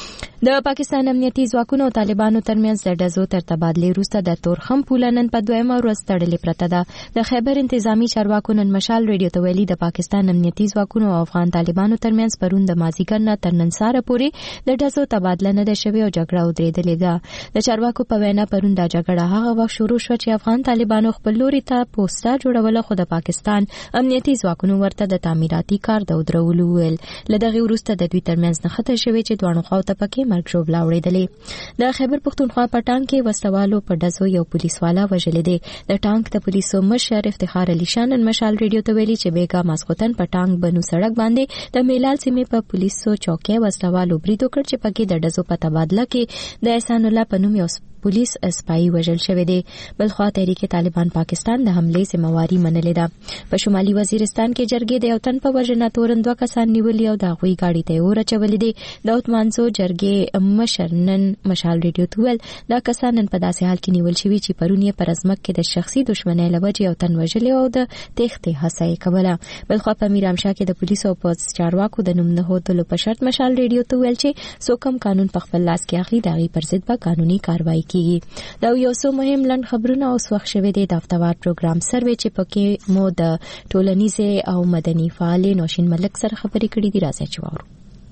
د پاکستان امنیتي ځواکونو او طالبانو ترمنځ د ډزو تر تبادلې وروسته د تورخم پوله نن په دویمه ورځ تړلې پرته ده. د خیبر انتظامی چارواکو نن مشال ریډیو ته ویلي د پاکستان امنیتي ځواکونو او افغان طالبانو ترمنځ پرون د مازیګر نه تر نن سهاره پورې د ډزو تبادله نه ده شوې او جګړه ودرېدلې ده. د چارواکو په وینا پرون دا جګړه هغه وخت شروع شوه چې افغان طالبانو خپل لوري ته پوسټه جوړوله، خو د پاکستان امنیتي ځواکونو ورته د تعمیراتي کار د ودرولو ویل. له دغې وروسته د دوی ترمنځ نښتې شوې چې دواړو خواو ته پکې مرګ ژوبله وړېدلې. د خیبر پښتونخوا په ټانک کې وسلوالو په ډزو یو پولیسوالا وژلی دی. د ټانک د پولیسو مشر افتخار علي شاه نن مشال ریډیو ته ویلي چې بیګا ماسخوتن په ټانک بنو سړک باندې د میلال سیمې په پولیسو چوکۍ وسلوالو برید وکړ چې پکې د ډزو په تبادله کې د احسان الله په نوم یو پولیس سپایي وژل شوی دی. بلخوا تحریک طالبان پاکستان د حملې ذمہواری منلې ده. په شمالي وزیرستان کې جرګې د یو تن په وژنه تورن دوه کسان نیولي او د هغوی ګاډي ته اور اچولي دي. داود مانزو جرګې مشر نن مشال ریډیو ته ویل دا کسان نن په داسې حال کې نیول شوي چې پرون یې پر ازمک کې د شخصي دښمنۍ له وجې یو تن وژلی او د تېښتې هڅه یې کوله. بلخوا په میرامشاه کې د پولیسو او پوځ چارواکو د نوم نه ښودلو په شرط مشال ریډیو ته ویل چې څوک هم قانون په خپل لاس کې اخلي د هغې پر ضد به قانوني کاروایي کیږي. دا یو څو مهم لنډ خبرونه اوس وخت شوی دی د هفتهوار پروګرام سروې چې پکې مو د ټولنیزې او مدني فعالې نوشین ملک سره خبرې کړې دي. راځئ چې واورو.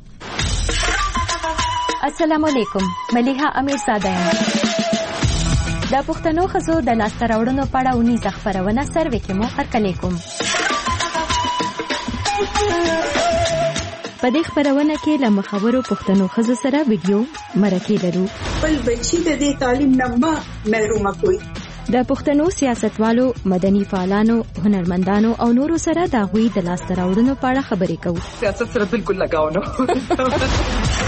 السلام علیکم، ملیحه امیرزاده یم. د پښتنو ښځو د لاسته راوړنو په اړه اونیزه خپرونه سروې کې مو هرکلی کوم. په دې خپرونه کې له مخورو پښتنو ښځو سره ویډیو مرکې لرو. خپل بچي د دې تعلیم نه مه محرومه کوئ. د پښتنو سیاستوالو، مدني فعالانو، هنرمندانو او نورو سره د هغوی د لاسته راوړنو په اړه خبرې کوو. سیاست سره بالکل لګاو نه.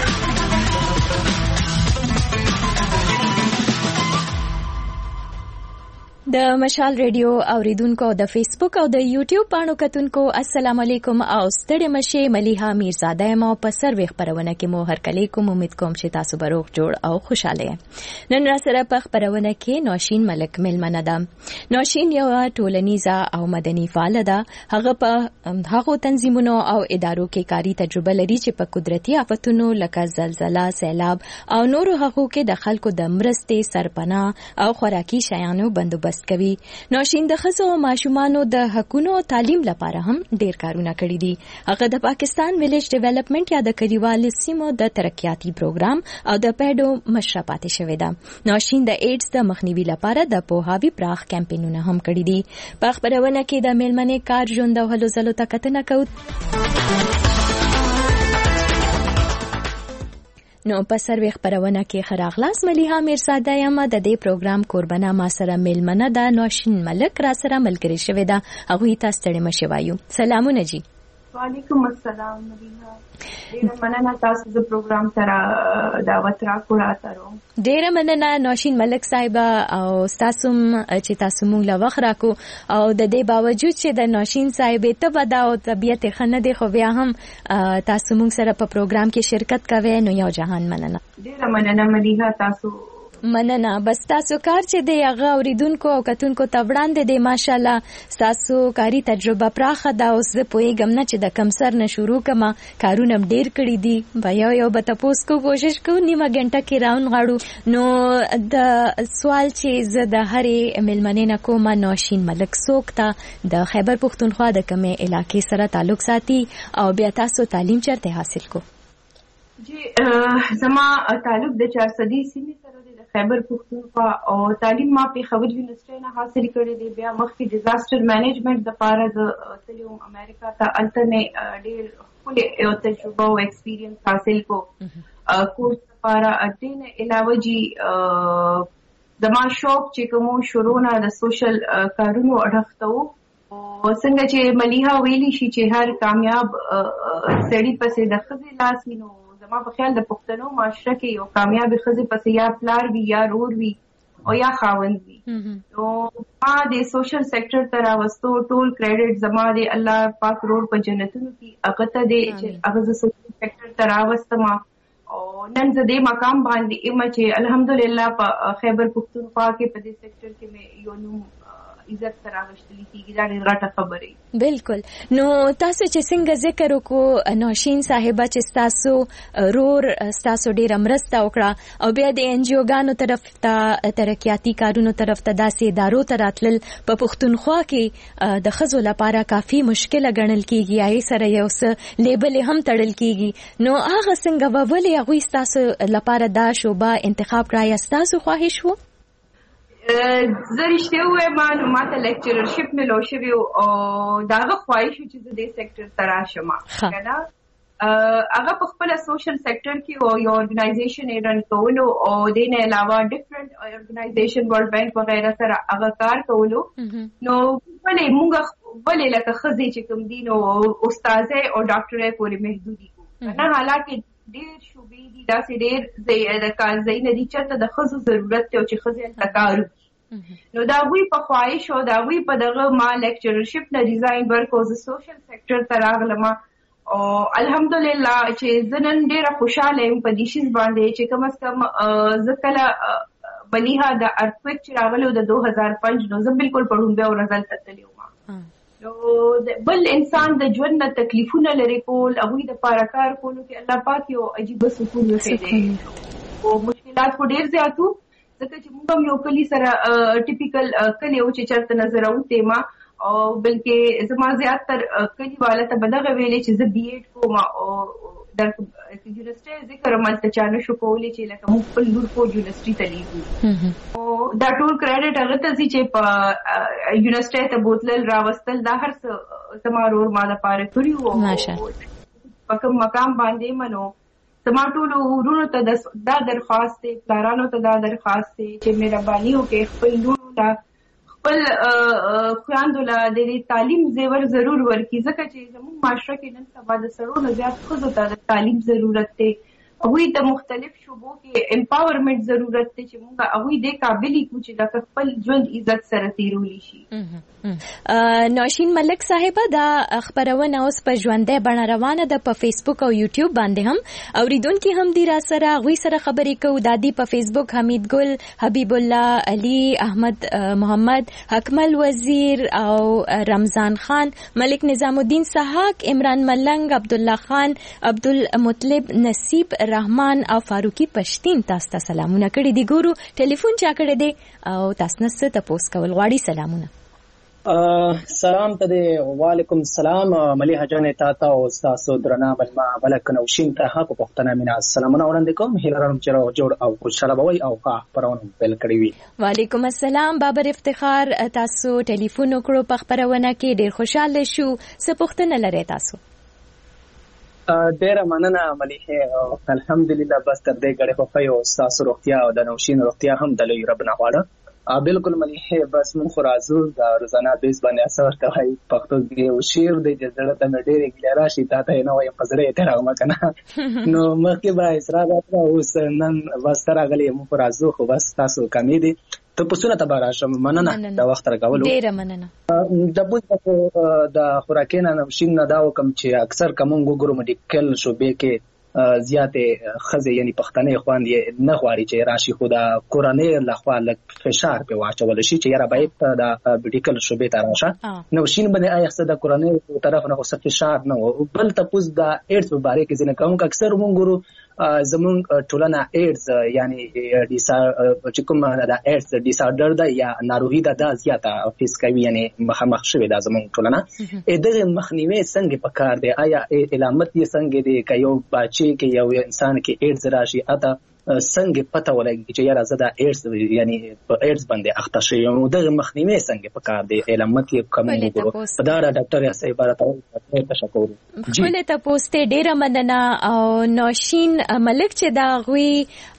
د مشال ریډیو اوریدونکو د فیسبوک او د یوټیوب پاڼو کتونکو السلام علیکم او ستړي مشه. ملیحه میرزاده یم او په سروې خپرونه کې مو هرکلی کوم. امید کوم چې تاسو به روغ جوړ او خوشاله یې. نن را سره په خپرونه کې نوشین ملک ملمنه ده. نوشین یو ټولنیزه او مدني فعال ده. هغه په هغو تنظیمونو او ادارو کې کاری تجربه لري چې په قدرتي آفتونو لکه زلزلہ، سیلاب او نورو هغو کې د خلکو د مرستې، سرپناه او خوراکي شیانو بندوبست کوي. نوشین د ښځو او ماشومانو د حقونو او تعلیم لپاره هم ډیر کارونه کړي دي. هغه د پاکستان ویلیج ډیولپمنٹ یا د کلیوالو سیمو د ترقیاتي پروګرام او د پیډو مشره پاتې شوې ده. نوشین د ایډز د مخنیوي لپاره د پوهاوي پراخ کمپینونه هم کړي دي. په خپرونه کې د میلمنې کار، ژوند او هلو ځلو ته کتنه کوو. نو په سروې خپرونه کې ښه راغلاست. ملیحه میرزاده یم. د دې پروګرام کوربنه ما سره میلمنه ده نوشین ملک را سره ملګرې شوې ده. هغوی ته ستړي مه شئ وایو. سلامونه جی. وعلیکم السلام ملیحه. ډیره مننه تاسو د پروګرام سره دعوت راکړو راته. ډیره مننه نوشین ملک صاحب او تاسو چې تاسو موږ له وخت راکو او د دې باوجود چې د نوشین صاحب ته بدا او طبيعت خنه دی خو بیا هم تاسو موږ سره په پروګرام کې شرکت کوي. نو یو جهان مننه. ډیره مننه ملیحه. تاسو مننه. بس تاسو کار چې دی هغه اوریدونکو او کتونکو ته وړاندې دی. ماشاءالله تاسو کاری تجربه پراخه ده. اوس زه پوهېږم نه چې د کم سر نه شروع کما کارونه ډیر کړي دي. به یو یو به تپوس کو کوشش کوو نیمه ګنټه کې راون غاړو. نو د سوال چې زه د هرې میلمنې نه کوم نوشین ملک څوک ته د خیبر پښتونخوا د کومې علاقې سره تعلق ساتي او بیا تاسو تعلیم چیرته حاصل کو؟ جی زما تعلق د چارسدي سیمې سره خیبر پښتونخوا او تعلیم ما په خبر یونیورسيټي نه حاصل کړی دی. بیا مخکې ډیزاستر مینجمنت د پاره د تلوم امریکا ته الته نه ډیر خپل یو تجربه او ایکسپیرینس حاصل کو. کورس لپاره اټینه علاوه جی د ما شوق چې کوم شروع نه د سوشل کارونو اړخته څنګه چې ملیحه ویلی شي چې هر کامیاب سړي پسې د ښځې لاس وي، نو زما په خیال د پښتنو معاشره کې یو کامیابې ښځې پسې یا پلار وي یا رور وي او یا خاوند وي. نو ما د سوشل سیکټر ته راوستو ټول کریډټ زما د الله پاک رور په جنتونو کې هغه ته دی چې هغه زه سوشل سیکټر ته راوستم او نن زه دې مقام باندې یم چې الحمدلله په خیبر پښتونخوا کې په دې سیکټر کې مې یو نوم عزت سره غشتلی کیږي. دا ډېر غټه خبره ده. بالکل. نو تاسو چې څنګه ذکر وکړو نوشین صاحبه چې تاسو رور تاسو ډېر مرسته وکړه او بیا د ان جی او ګانو طرف ته ترقیاتي کارونو طرف ته داسې ادارو ته راتلل په پښتونخوا کې د ښځو لپاره کافي مشکله ګڼل کیږي، هغې سره یو څه لیبل هم تړل کیږي. نو هغه څنګه به ولې هغوی ستاسو لپاره دا شعبه انتخاب کړه یا ستاسو خواهش و؟ زه رښتیا ووایم نو ما ته لیکچررشپ ملو شوی او د هغه خواهش و چې زه دې سیکټر ته راشم که نه. هغه په خپله سوشل سیکټر کې یو ارګنایزیشن یې رن کولو او دې نه علاوه ډفرنټ ارګنایزیشن ورلډ بینک وغیره سره هغه کار کولو. نو ولې موږ ولې لکه ښځې چې کوم دي نو استاذۍ او ډاکټرۍ پورې محدودي کړو که نه، حالانکه ډېر شوبې دي داسې ډېر د کار ځایونه دي چېرته د ښځو ضرورت دی او چې ښځې هلته کار وکړي. نو د هغوی په خواهش او د هغوی په دغه ما لیکچررشپ نه ډیزاین ورک او زه سوشل سیکټر ته راغلم او الحمدلله چې زه نن ډېره خوشحاله یم په دې شیز باندې چې کم از کم زه کله ملیحه د ارتکویک چې راغلی و د دو هزار پنج نو زه بالکل په ړومبۍ ورځ هلته تللې وم. نو بل انسان د ژوند نه تکلیفونه لرې کول هغوی دپاره کار کولو کې الله پاک یو عجیبه سکون وښی دی او مشکلات خو ډېر زیات وو ځکه چې موږ هم یو کلي سره ټیپیکل کلی و چې چېرته نظر اوتې ما او بلکې زما زیاتتر کلیواله ته به دغه ویلې چې زه بي ایډ کوم او د یونیورسټۍ ذکر هم هلته چا نه شو کولی چې لکه موږ خپل لور فوج یونیورسټي ته لیږو او دا ټول کریډټ هغه ته ځي چې په یونیورسټۍ ته بوتلل راوستل دا هر څه زما ورور ما دپاره کړي وو په کوم مقام باندې منو. زما ټولو ورونو ته دا درخواست دی، پلارانو ته دا درخواست دی چې مهرباني وکړئ خپل لورو له خپل خویندو له د دې تعلیم زیور ضرور ورکړي ځکه چې زموږ معاشره کې نن سبا د سړو نه زیات ښځو ته د تعلیم ضرورت دی. هغوی ته مختلف شعبو کې امپاورمنټ ضرورت دی چې موږ هغوی دې قابلې کړو چې لکه خپل ژوند عزت سره تېرولی شي. نوشین ملک صاحبه دا خپرونه اوس په ژوندۍ بڼه روانه ده په فیسبوک او یوټیوب باندې هم اوریدونکي هم دي را سره هغوی سره خبرې کوو. دا دي په فیسبوک حمید ګل، حبیب الله، علي، احمد محمد، حکمل وزیر او رمضان خان، ملک نظام الدین سحاق، عمران ملنګ، عبدالله خان، عبدالمطلب، نصیب رحمان او فاروقي پښتين تاسو ته سلامونه کړي دي. ګورو ټلیفون چا کړی دی او تاسو نه څه تپوس کول غواړي. سلامونه. سلام ته دی. وعلیکم السلام ملیحه جانې تا ته او ستاسو درنه ملما ملک نوشین ته په پښتنه مینا سلامونه وړاندې کوم. هیله لرم چې روغ جوړ او خوشحاله به وئ او ښه خپرونه پیل کړې وي. وعلیکم السلام بابر افتخار، تاسو ټلیفون وکړو په خپرونه کې ډېر خوشحاله شو. څه پوښتنه لرئ تاسو؟ ډیره مننه ملیحه. الحمدلله بس تر دې ګړې خوښۍ او ستاسو روغتیا او د نوشین روغتیا هم د لوی رب نه غواړه. بالکل ملیحه بس مونږ خو راځو د روزانه بیس باندې اثر ته وایي پښتو کې یو شعر دی چې زړه ته مې ډېرې ګیلې راشي تا ته یې نه وایم په زړه یې تېرومه که نه نو مخکې به اصرار راکړه اوس نن بس ته راغلی مونږ خو راځو خو بس تاسو کمې دي ته پوښتنه ته به راشم. مننه د وخت راکولو. ډېره مننه. د بوج د خوراکي نه نوشین نه دا وکړم چې اکثر که مونږ وګورو میډیکل شعبې کې زیاتې ښځې یعنې پښتنې خویندې نه غواړي چې راشي خو د کورنۍ لخوا لږ فشار پرې واچولی شي چې یاره باید ته د میډیکل شعبې ته راشه. نوشین باندې آیا څه د کورنۍ طرف نه خو څه فشار نه و. بل تپوس د ایډز په باره کې ځینې کوم اکثر مونږ ګورو زمونږ ټولنه ایډز یعنې چې کوم د ایډز ډیسارډر ده یا ناروغي ده دا زیاته فیس کوي یعنې مخامخ شوې ده زمونږ ټولنه. دغې مخنیوی څنګه پکار دی؟ آیا علامت یې څنګه دی که یو بچی کې یو انسان کې ایډز راشي اته څنګه پته ولګي چې یاره زه د ایډز یعنی په ایډز باندې اخته شوم نو دغه مخنیوي څنګه پکار دی علامت یې کوم وګورو په دا ډاکټر یې صحیح عبارت او تشکر خپل ته پوسټ ډیره مننه او نوشین ملک چې دا غوي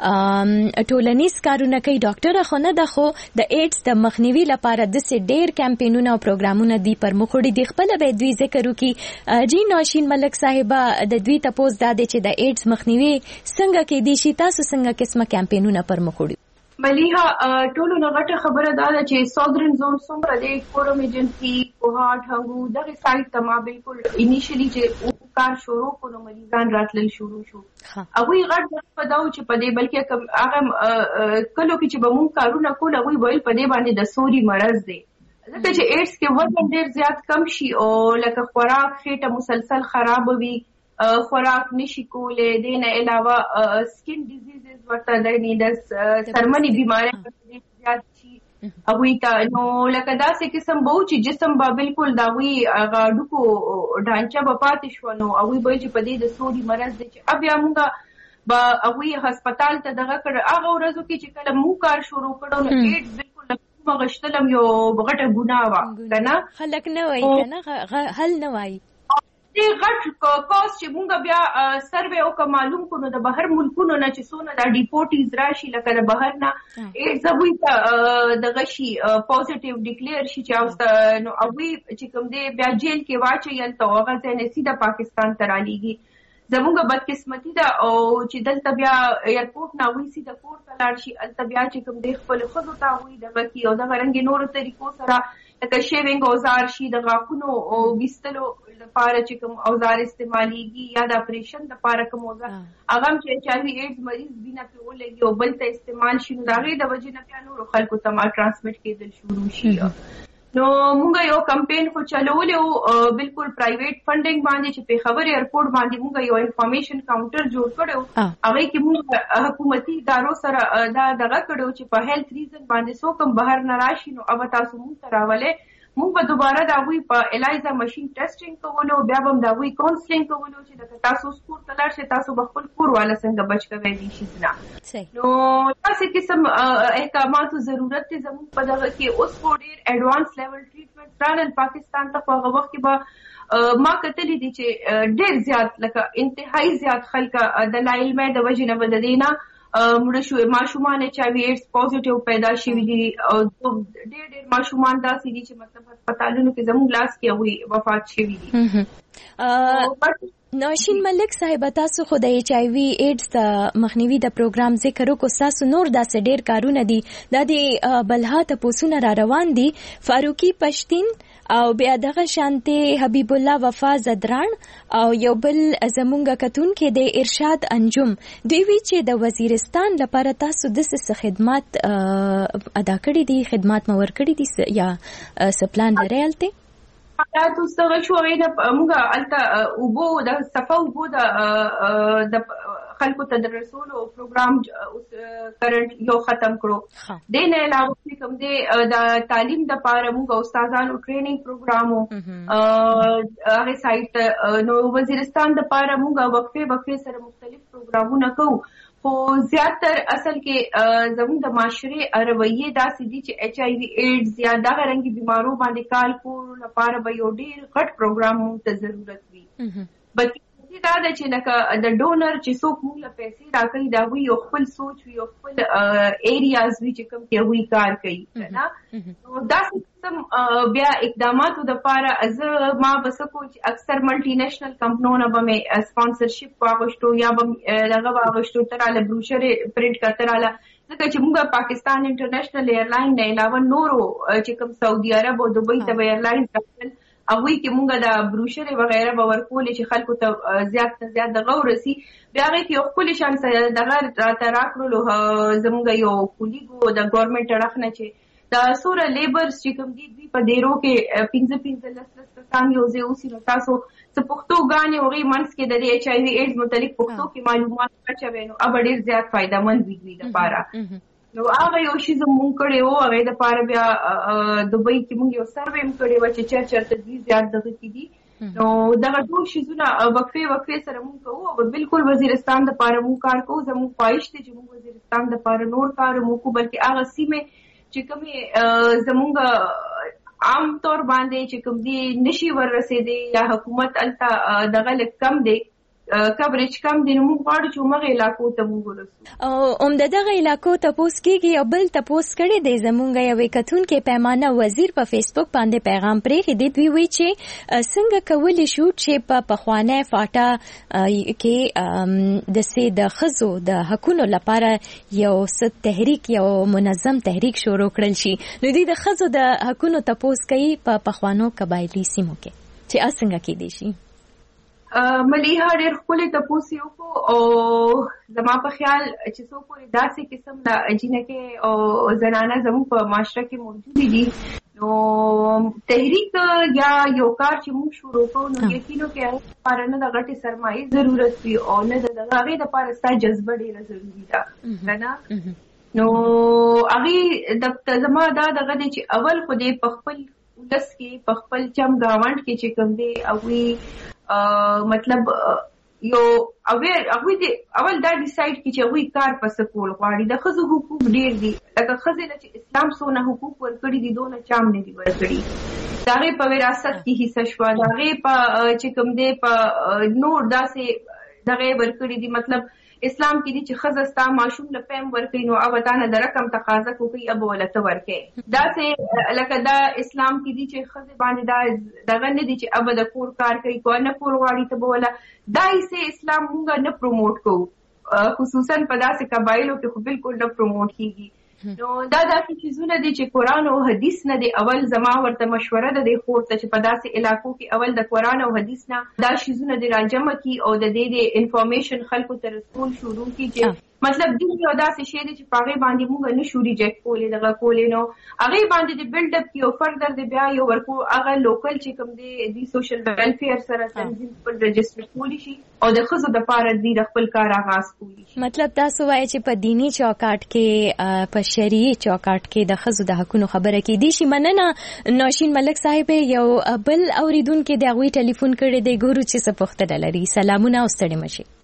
ټولنیز کارونه کوي ډاکټر خو نه د خو د ایډز د مخنیوي لپاره د سې ډیر کمپاینونه او پروګرامونه دی پر مخوړي دی خپل به دوی ذکر وکي جی نوشین ملک صاحبہ د دوی ته پوسټ دا دی چې د ایډز مخنیوي څنګه کې دي شي تاسو څنګه قسمه کمپاینونه پر مخوړي ملیحه ټولو نه غټه خبره دا ده چې ساودرن زون څومره دی کورم ایجنسی کوهاټ هغو دغه سایت ته ما بالکل انیشلی چې کار شروع کړو مریضان راتلل شروع شو هغوی غټ په داو چې په دې بلکې هغه کلو کې چې به مونږ کارونه کول هغوی ویل په دې باندې د سوري مرض دی ځکه چې ایډز کې وزن ډېر زیات کم شي او لکه خوراک خېټه مسلسل خراب وي خوراک نشي کولای دې نه علاوه سکین ډیزیزز ورته د سرمنی بیماری زیات شي هغوی ته نو لکه داسې قسم به و چې جسم به بالکل د هغوی هغه ډوکو ډانچه به پاتې شوه نو هغوی به چې په دې د سوري مرض دی چې بیا مونږ به هغوی هسپتال ته دغه کړ هغه ورځو کې چې کله مونږ کار شروع کړو نو ایډز بالکل غشتلم یو غټه ګناه وه که نه خلک نه وایي که نه حل نه وایي دې غټ کوز چې مونږ بیا سروې وکړه معلوم کړو نو د بهر ملکونو نه چې څونه دا ډیپورټیز راشي لکه د بهر نه ایډز هغوی ته دغه شي پوزیټیو ډیکلیر شي چې نو هغوی چې کوم دی بیا جیل کې واچوي هلته هغه ځای نه سیده پاکستان ته رالیږي زمونږ بدقسمتي ده او چې دلته بیا ایرپورټ نه هغوی سیده کور ته لاړ شي هلته بیا چې کوم دی خپلو ښځو ته هغوی دغه کي او دغه رنګې نورو طریقو سره لکه شیوینګ اوزار شي د غاښونو ویستلو لپاره چې کوم اوزار استعمالیږي یا د اپریشن لپاره کوم اوزار هغه هم چې ایچ آی وي ایډز مریض وینه پرې ولګي او بل ته استعمال شي نو د هغې د وجې نه بیا نورو خلکو ته ما ټرانسمیټ کېدل شروع شي نو مونږ یو کمپین خو چلولی و بالکل پرایویټ فنډینګ باندې چې پېښور ایرپورټ باندې مونږ یو انفارمیشن کاونټر جوړ کړی و هغې کې مونږ حکومتي ادارو سره دا دغه کړی و چې په هیلث ریزن باندې څوک هم بهر نه راشي نو اوبه تاسو مونږ ته راولئ مونږ به دوباره د هغوی په الایزا مشین ټیسټینګ کولو بیا به هم د هغوی کاونسلینګ کولو چې لکه تاسو اوس کور ته لاړ شئ تاسو به خپل کور والا څنګه بچ کوی دي شي نه نو داسې قسم احکاماتو ضرورت دی زموږ په دغه کې اوس خو ډېر ایډوانس لیول ټریټمنټ راغلل پاکستان ته په هغه وخت کې به ما کتلی دي چې ډېر زیات لکه انتهایی زیات خلک د لاعلمۍ د وجې نه به د دې نه مړه شوي ماشومان ایچ آی وي ایډز پوزیټیو پیدا شوي دي او ډېر ډېر ماشومان داسې دي چې مطلب هسپتالونو کې زموږ لاس کې هغوی وفات شوي دي نوشین ملک صاحب تاسو خو د ایچ آی وي ایډز د مخنیوي د پروګرام ذکر وکړو ستاسو نور داسې ډېر کارونه دي دا د بلها تپوسونه را روان دي فاروقي پشتین او بیا دغه شانتي حبیب الله وفا زدران او یو بل زمونږ کتونکي د ارشاد انجم دوی وی چې د وزیرستان لپاره تاسو د څه خدمات ادا کړي دي خدمات مور کړي دي یا سپلان لري الته تاسو څنګه شو غوښنه موږ الته وبو د صفه وبو د د خلکو ته د رسولو پروګرام کرنٹ یو ختم کړو د نه علاوه کوم دی د تعلیم د پاره موږ استادانو ټریننګ پروګرامو هغه سایت نو وزیرستان د پاره موږ وقفه وقفه سره مختلف پروګرامونه کوو خو زیاتر اصل کې زموږ د معاشري رویه داسې دي چې ایچ آی وي ایډز یا دغه رنګي بیمارو باندې کال کولو لپاره به یو ډېر غټ پروګرام موږ ته ضرورت وي بلکې دا ده چې لکه د ډونر چې څوک موږ له پیسې راکوي د هغوی یو خپل سوچ وي یو خپل ایریاز وي چې کوم کې هغوی کار کوي که نه نو داسې قسم بیا اقداماتو دپاره زه ما به څه کوم چې اکثر ملټي نیشنل کمپنونه به مې سپانسرشپ واغوښتو یا به دغه واغوښتو ته راله بروشرې پرنټ کړه راله ځکه چې موږ پاکستان انټرنیشنل ایرلاین نه علاوه نورو چې کوم سعودي عرب او دوبۍ ته به ایرلاین راغلل هغوی کې مونږ د بروشرې وغیره به ورکولې چې خلکو ته زیات نه زیات دغه ورسي بیا هغې کې یو ښکلې شان دغه راته راکړلو زموږ یو کولیګو د ګورمنټ اړخ نه چې دا څومره لیبرز چې کوم دي دوی په دیرو کې پنځه پنځه لس لس کسان یو ځای اوسي نو تاسو څه پښتوګانې هغې منځ کې د دې ایچ آی وي ایډز متعلق پښتو کې معلومات واچوئ نو اب ډېر زیات فایدهمند وي دوی دپاره نو هغه یو شي زه مونږ کړی و هغې دپاره بیا دوبۍ کې مونږ یو سروې هم کړې وه چې چېر چېرته دوی زیات دغه کې دي نو دغه ټول شیزونه وقفه وقفه سره مونږ کوو او بالکل وزیرستان د پاره مونږ کار کوو. زموږ خواهش دی چې مونږ وزیرستان د پاره نور کار وکړو، بلکې هغه سیمه چې کومه زموږ عام طور باندې چې کوم دی نشي ورسېدي یا حکومت الته دغه لږ کم دی کوریج کم دی، نو موږ غواړو چې موږ علاقو ته موږ ورسو. او عمده دغه علاقو تپوس کېږي او بل تپوس کړی دی زمونږ یوې کتونکې پیمانه وزیر په فیسبوک باندې پیغام پرېښی دی. دوی وایي چې څنګه کولی شو چې په پخوانی فاټا کې داسې د ښځو د حقونو لپاره یو څه تحریک یو منظم تحریک شروع کړل شي. نو دوی د ښځو د حقونو تپوس کوي په پخوانو قبایلي سیمو کې چې څنګه کېدی شي. ملیحه ډېر ښکلی تپوس یې وکړو او زما په خیال چې څو پورې داسې قسم د جینکې او زنانه زموږ په معاشره کې موجودې دي، نو تحریک یا یو کار چې موږ شروع کوو نو یقینو کې هغې لپاره نه د غټې سرمایې ضرورت وي او نه د هغې دپاره ستا جذبه ډېره ضروري ده که نه. نو هغې زما دا دغه دی چې اول خو دې په خپل ولس کې په خپل چم ګاونډ کې چې کوم دی هغوی مطلب یو اویر هغوی د اول دا ډیسایډ کړي چې هغوی کار پسې کول غواړي. د ښځو حقوق ډېر دي، لکه ښځې له چې اسلام څونه حقوق ورکړي دي دونه چا هم نه دي ورکړي. د هغې په وراثت کې حصه شوه، د هغې په چې کوم دی په نور داسې دغې ورکړي دي. مطلب اسلام کې دي چې ښځه ستا ماشوم له پیم ورکوي نو او تا نه د رقم تقاضا کوي اب ولا ته ورکوي. داسې لکه دا اسلام کې دي چې ښځې باندې دا دغه نه دي چې اب د کور کار کوي کو نه کور غواړي ته به ولا دا یې اسلام مونږ نه پروموټ کوو، خصوصا په داسې قبایلو کې خو بالکل نه پروموټ کېږي. نو دا داسې چیزونه دي چې قرآن او حدیث نه دی. اول زما ورته مشوره ده دی خور ته چې په داسې علاقو کې اول د قرآن او حدیث نه دا چیزونه دی راجمع کی او د دې د انفارمیشن خلکو ته رسول شروع کی چې مطلب دې یو داسې شی دی چې په هغې باندې موږ نه شو ریجیکټ کولی دغه کولی نو هغې باندې د بلډ اپ کې او فردر د بیا یو ورکو هغه لوکل چې کوم دی د سوشل ویلفیر سره تنظیم خپل رجسټر کولی شي او د ښځو دپاره دوی د خپل کار آغاز کولی شي. مطلب تاسو وایئ چې په دیني چوکاټ کې په شرعي چوکاټ کې د ښځو د حقونو خبره کېدی شي. مننه نوشین ملک صاحب. یو بل اوریدونکي د هغوی ټلیفون کړی دی، ګورو چې څه پوښتنه لري. سلامونه او ستړي مه شئ.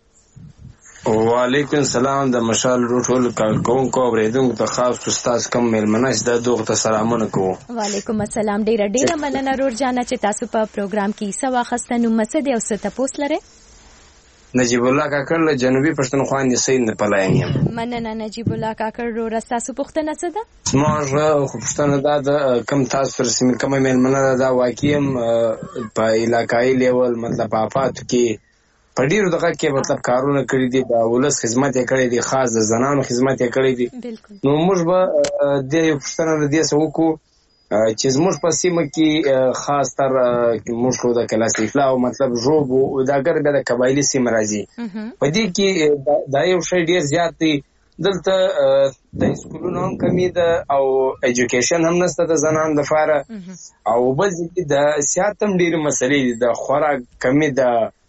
وعلیکم السلام. د مشال ټول کارکونکو اوریدونکو ته خاص استاد کوم میلمنه چې د دوغ ته سلامونه کوو. وعلیکم السلام. ډیره ډیره مننه رور جانه چې تاسو په پروګرام کې څه واخسته. نوم څه دی او څه تپوس لرئ؟ نجیب الله کاکړ له جنوبي پښتونخوا نسۍ نه پلاین یم. مننه نجیب الله کاکړ. رور تاسو پوښتنه څه ده؟ زموږ خو پوښتنه دا ده کوم تاسو سره سیمې کومه میلمنه ده دا واقع یم په علاقایي لیول مطلب په افاتو کې په ډیرو دغه کې مطلب کارونه کړي دي، د ولس خدمت یې کړی دی، خاص د زنانو خدمت یې کړی دی. نو موږ به د یو پوښتنه له دې څه وکړو چې زموږ په سیمه کې خاص تر موږ خو د کلاسیفلا او مطلب ژوب دا ګر بیا د قبایلي سیمه راځي. په دې کې دا یو شی ډېر زیات دی. دلته د سکولونو هم کمی ده او ایجوکیشن هم نشته د زنانو دپاره او بل د صحت هم ډېرې مسلې دي، د خوراک کمی ده،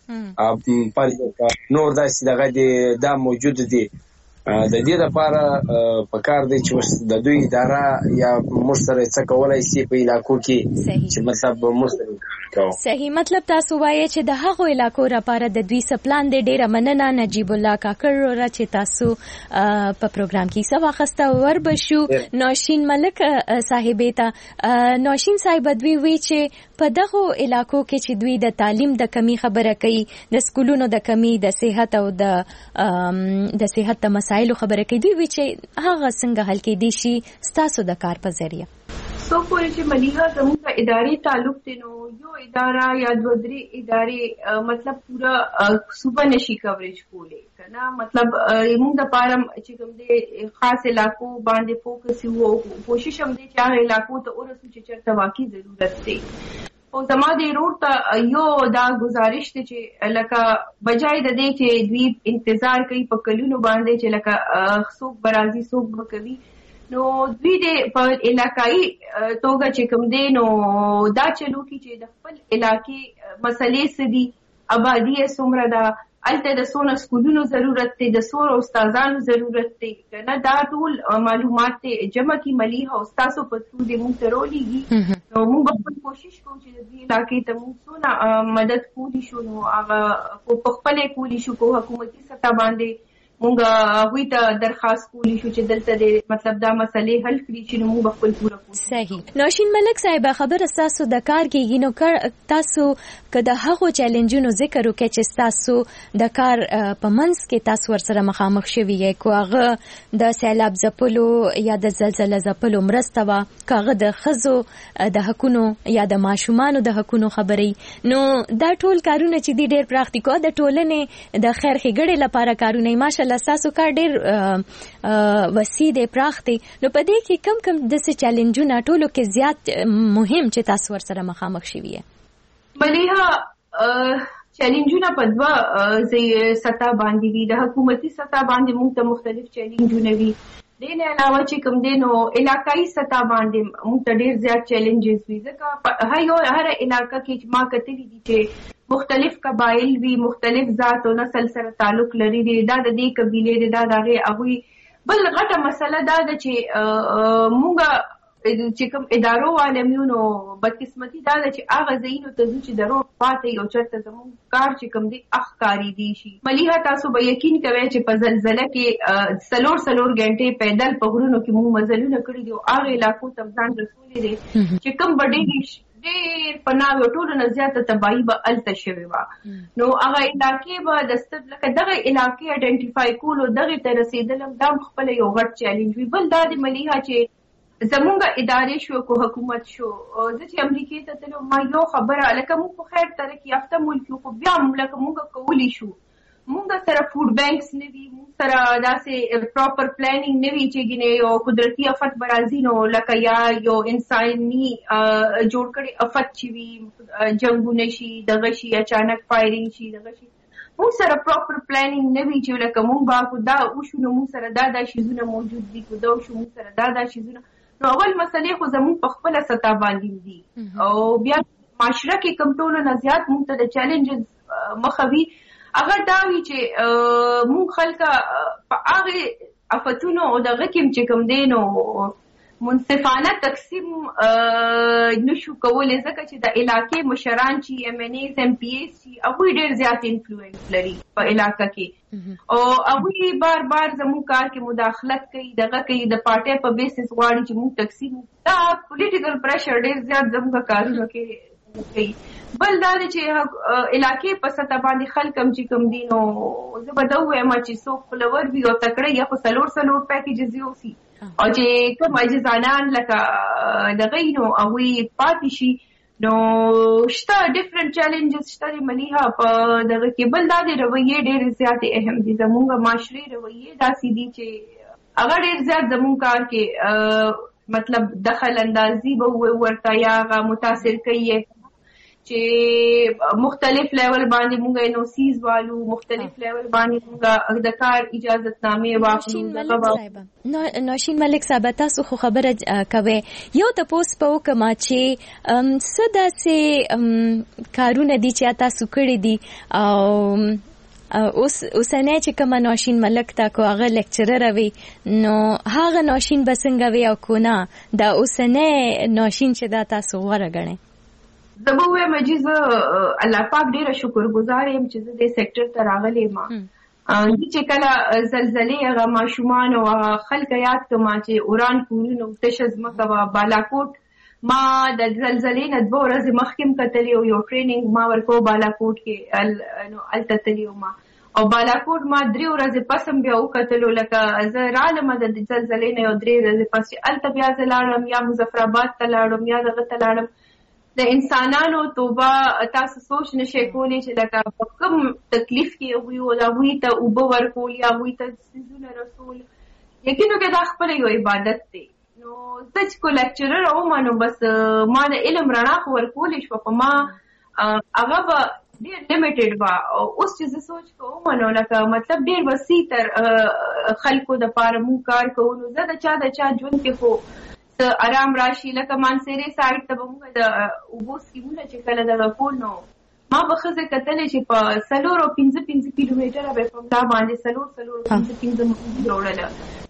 نور داسې دغه دی دا موجود دي. د دې لپاره پکار دی چې د دوی اداره یا موږ سره څه کولی شي په علاقو کې چې مطلب موږ سره صحیح. مطلب تاسو وایئ چې د هغو علاقو لپاره د دوی څه پلان دی. ډیره مننه نجیب الله کاکړ وروره چې تاسو په پروګرام کې څه واخسته. وربشو نوشین ملک صاحبې ته. نوشین صاحب دوی وایي چې په دغو علاقو کې چې دوی د تعلیم د کمی خبره کوي، د سکولونو د کمی، د صحت او د د صحت د مسایلو خبره کوي، دوی وایي چې هغه څنګه حل کېدی شي ستاسو د کار په ذریعه. څو پورې چې ملیحه زموږ په ادارې تعلق دی نو یو اداره یا دوه درې ادارې مطلب پوره صوبه نشي کوریج کولی که نه. مطلب موږ دپاره چې کوم دی خاص علاقو باندې فوکس وو، کوشش هم دی چې هغه علاقو ته ورسو چې چېرته واقعي ضرورت دی. او زما د ورور ته یو دا گزارش دی چې لکه بجای د دې چې دوی انتظار کوي په کلونو باندې چې لکه څوک به راځي څوک به کوي، نو دوی د په علاقایي توګه چې کوم دی نو دا چلو کی چې د خپل علاقې مسلې څه دي، آبادي یې څومره ده، هلته د څونه سکولونو ضرورت دی، د څومره استادانو ضرورت دی، که نه دا ټول معلومات دی جمع کي ملیحه او ستاسو په تھرو دې موږ ته راولیږي. نو موږ خپل کوشش کوو چې د دې علاقې ته موږ څونه مدد کولی شو نو هغه په خپل کولی شو په حکومتي سطح باندې مونږ هغوی ته درخواست کولی شو چې دلته د مطلب دا مسلې حل کړي چې نو موږ خپل پوره کوو. صحیح. نوشین ملک صاحب خبره تاسو د کار کېږي نو تاسو که د هغو چیلنجونو ذکر وکړئ چې تاسو د کار په منځ کې تاسو ورسره مخامخ شوي یې کو هغه د سیلاب ځپلو یا د زلزله ځپلو مرسته وه که هغه د ښځو د حقونو یا د ماشومانو د حقونو خبرې نو دا ټول کارونه چې دي ډېر پراخ دي کو د ټولنې د خیر ښېګړې لپاره کارونه ماشاءالله تاسو کار ډېر وسیع دی پراخ دی نو په دې کې کم کم داسې چیلنجونه ټولو کې زیات مهم چې تاسو ورسره مخامخ شوي یې؟ ملیحه چیلنجونه په دوه سطح باندې دي. د حکومتي سطح باندې موږ ته مختلف چیلنجونه وي. دې نه علاوه چې کوم دی نو علاقایي سطح باندې موږ ته ډېر زیات چیلنجز وي ځکه هر علاقه کې چې ما کتلي دي چې مختلف قبایل وی مختلف ذات او نسل سره تعلق لري دي دا د دې قبیلې دي دا دغه هغوی بل غټه مسله دا ده چې موږ چې کوم ادارو عالمیو نو بدقسمتي دا ده چې هغه ځایونو ته ځو چې درو پاتې یو چېرته زموږ کار چې کوم دی اخکاري دي شي. ملیحه تاسو به یقین کوئ چې په زلزله کې څلور څلور غنټې پیدل په غرونو کې موږ مزلونه کړي دي او هغه علاقو ته ځان رسولي دي چې کوم بډې ډېر پناه او ټولو نه زیاته تباهي به هلته شوې وه نو هغه علاقې به د ستر لکه دغه علاقې آیډنټیفای کول او دغې ته رسېدل هم دا هم خپله یو غټ چیلنج وي. بل دا د ملیحه چې زمونږ ادارې شو کو حکومت شو زه چې امریکې ته تلم ما یو خبره لکه موږ په خیر ترقي یافته ملک یو خو بیا هم لکه موږ کولی شو موږ سره فوډ بینکس نه وي موږ سره داسې پراپر پلانینګ نه وي چې ګینې یو قدرتي افت به راځي نو لکه یا یو انساني جوړ کړی افت چې وي جنګونه شي دغه شي اچانک فایرینګ شي دغه شي موږ سره پراپر پلانینګ نه وي چې لکه موږ به خو دا وشو نو موږ سره دا دا شیزونه موجود دي خو دا وشو موږ سره دا دا شیزونه نو اول مسلې خو زموږ په خپله سطح باندې دي او بیا معاشره کې کوم ټولو نه زیات موږ ته د چیلنجز مخه وي هغه دا وي چې موږ خلکه په هغې افتونو او دغه کې چې کوم دی نو منصفانه تقسیم نشو کولی ځکه چې د علاقې مشران چې ایم این ایز ایم پی ایز چې هغوی ډېر زیات انفلوئنس لري په علاقه کې او هغوی بار بار زموږ کار کې مداخلت کوي دغه کوي د پارټۍ په بیسس غواړي چې موږ تقسیم دا پولیټیکل پریشر ډېر زیات زموږ کارونو کې کوي. بل دا دی چې علاقې په سطح باندې خلک هم چې کوم دي نو زه به دا ووایم چې څوک خپلور وي او تکړه یا خو څلور څلور پیکیجز یوسي او چې کوم عاجزانان لکه دغه نو هغوی پاتې شي نو شته ډفرنټ چیلنجز شته د ملیحه په دغه کې. بل دا د رویې ډېرې زیاتې اهم دي زموږ معاشرې رویې داسې دي چې هغه ډېر زیات زموږ کار کې مطلب دخل اندازي به ورته یا هغه متاثر کوي چې مختلف لیول باندې مونږ نو سیز والو مختلف لیول باندې مونږ د کار اجازتنامې واخلو. نوشین ملک صاحب تاسو خو خبره کوي یو تاسو په وکما چې څه داسې کارونه دي چې تاسو کړی دي او اوس اوسنۍ چې کومه نوشین ملک تا کو هغه لیکچرر وي نو هغه نوشین به څنګه وي او کو نه دا اوسنۍ نوشین چې دا تاسو غوره ګڼئ؟ زه به ووایم چې زه الله پاک ډېره شکرګزار یم چې زه دې سیکټر ته راغلی یم. چې کله زلزلې هغه ماشومان او هغه خلک یاد کړم چې اوران کورونه تشه ځمکه وه بالاکوټ ما د زلزلې نه دوه ورځې مخکې هم کتلي او یو ټریننګ ما ورکو بالاکوټ کې نو هلته تللي وم او بالاکوټ ما درې ورځې پس هم بیا وکتلو لکه زه رالم د زلزلې نه یو درې ورځې پس چې هلته بیا زه لاړم یا مظفرآباد ته لاړم یا دغه ته لاړم د انسانانو توبه تاسو سوچ نشئ کولی چې لکه په کوم تکلیف کې هغوی او هغوی ته اوبه ورکول یا هغوی ته څیزونه رسول یقینو کې دا خپله یو عبادت دی. نو زه چې کو لیکچرر وم نو بس ما د علم رڼا خو ورکولی شوه خو ما هغه به ډېر لیمیټډ وه اوس چې زه سوچ کوم نو لکه مطلب ډېر وسیع تر خلکو دپاره مونږ کار کوو نو زه د چا د چا ژوند کې خو آرام راشي لکه مانسیرې سایډ ته به موږ د اوبو سکیمونه چې کله دغه کول نو ما به ښځې کتلې چې په څلور او پنځه پنځه کیلومیټره به په ملا باندې څلور څلور پنځه پنځه موږ جوړله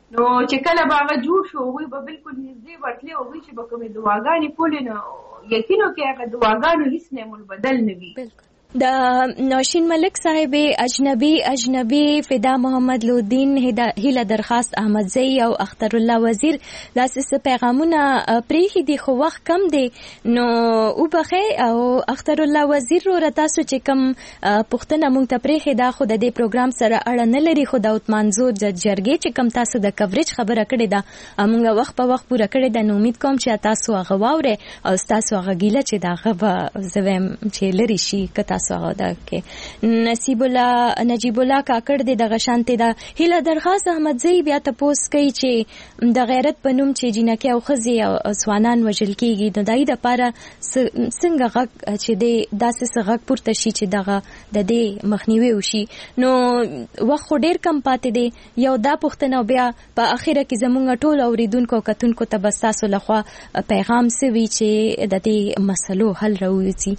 نو چې کله به هغه جوړ شو هغوی به بالکل نږدې ورتلې هغوی چې به کومې دعاګانې کولې نو یقینو کې هغه دعاګانو هیڅ نعم البدل نه وي. د نوشین ملک صاحب اجنبي اجنبي فدا محمد لودین هیله درخواست احمدزئی او اختر الله وزیر داسې پیغامونه پریخي دي خو وخت کم دی نو او بخې او اختر الله وزیر رو تاسو چې کم پښتنه مونږ ته پریخي دا خو د دې پروګرام سره اړه نه لري خو د عثمانزو جرګې چې کم تاسو د کوریج خبره کړې ده مونږ وخت په وخت پوره کړې ده نو امید کوم چې تاسو هغه واورئ او تاسو هغه ګیله چې دا غو زویم چې لري شي کته سودا کې نصیب الله نجیب الله کاکړ د دغه شانته دا هیله درخواست احمدزئی بیا تاسو کوي چې د غیرت په نوم چې جنکه او خزي او سوانان وجل کیږي د دای د پاره څنګه غږ چې د داسې غږ پورته شي چې دغه د دې مخنیوي وشي نو وخت ډیر کم پاتې دی یو دا پښتنه بیا په اخیره کې زمونږ ټول اوریدونکو کتونکو ته بس تاسو لخوا پیغام سوي چې د دې مسلو حل راوځي.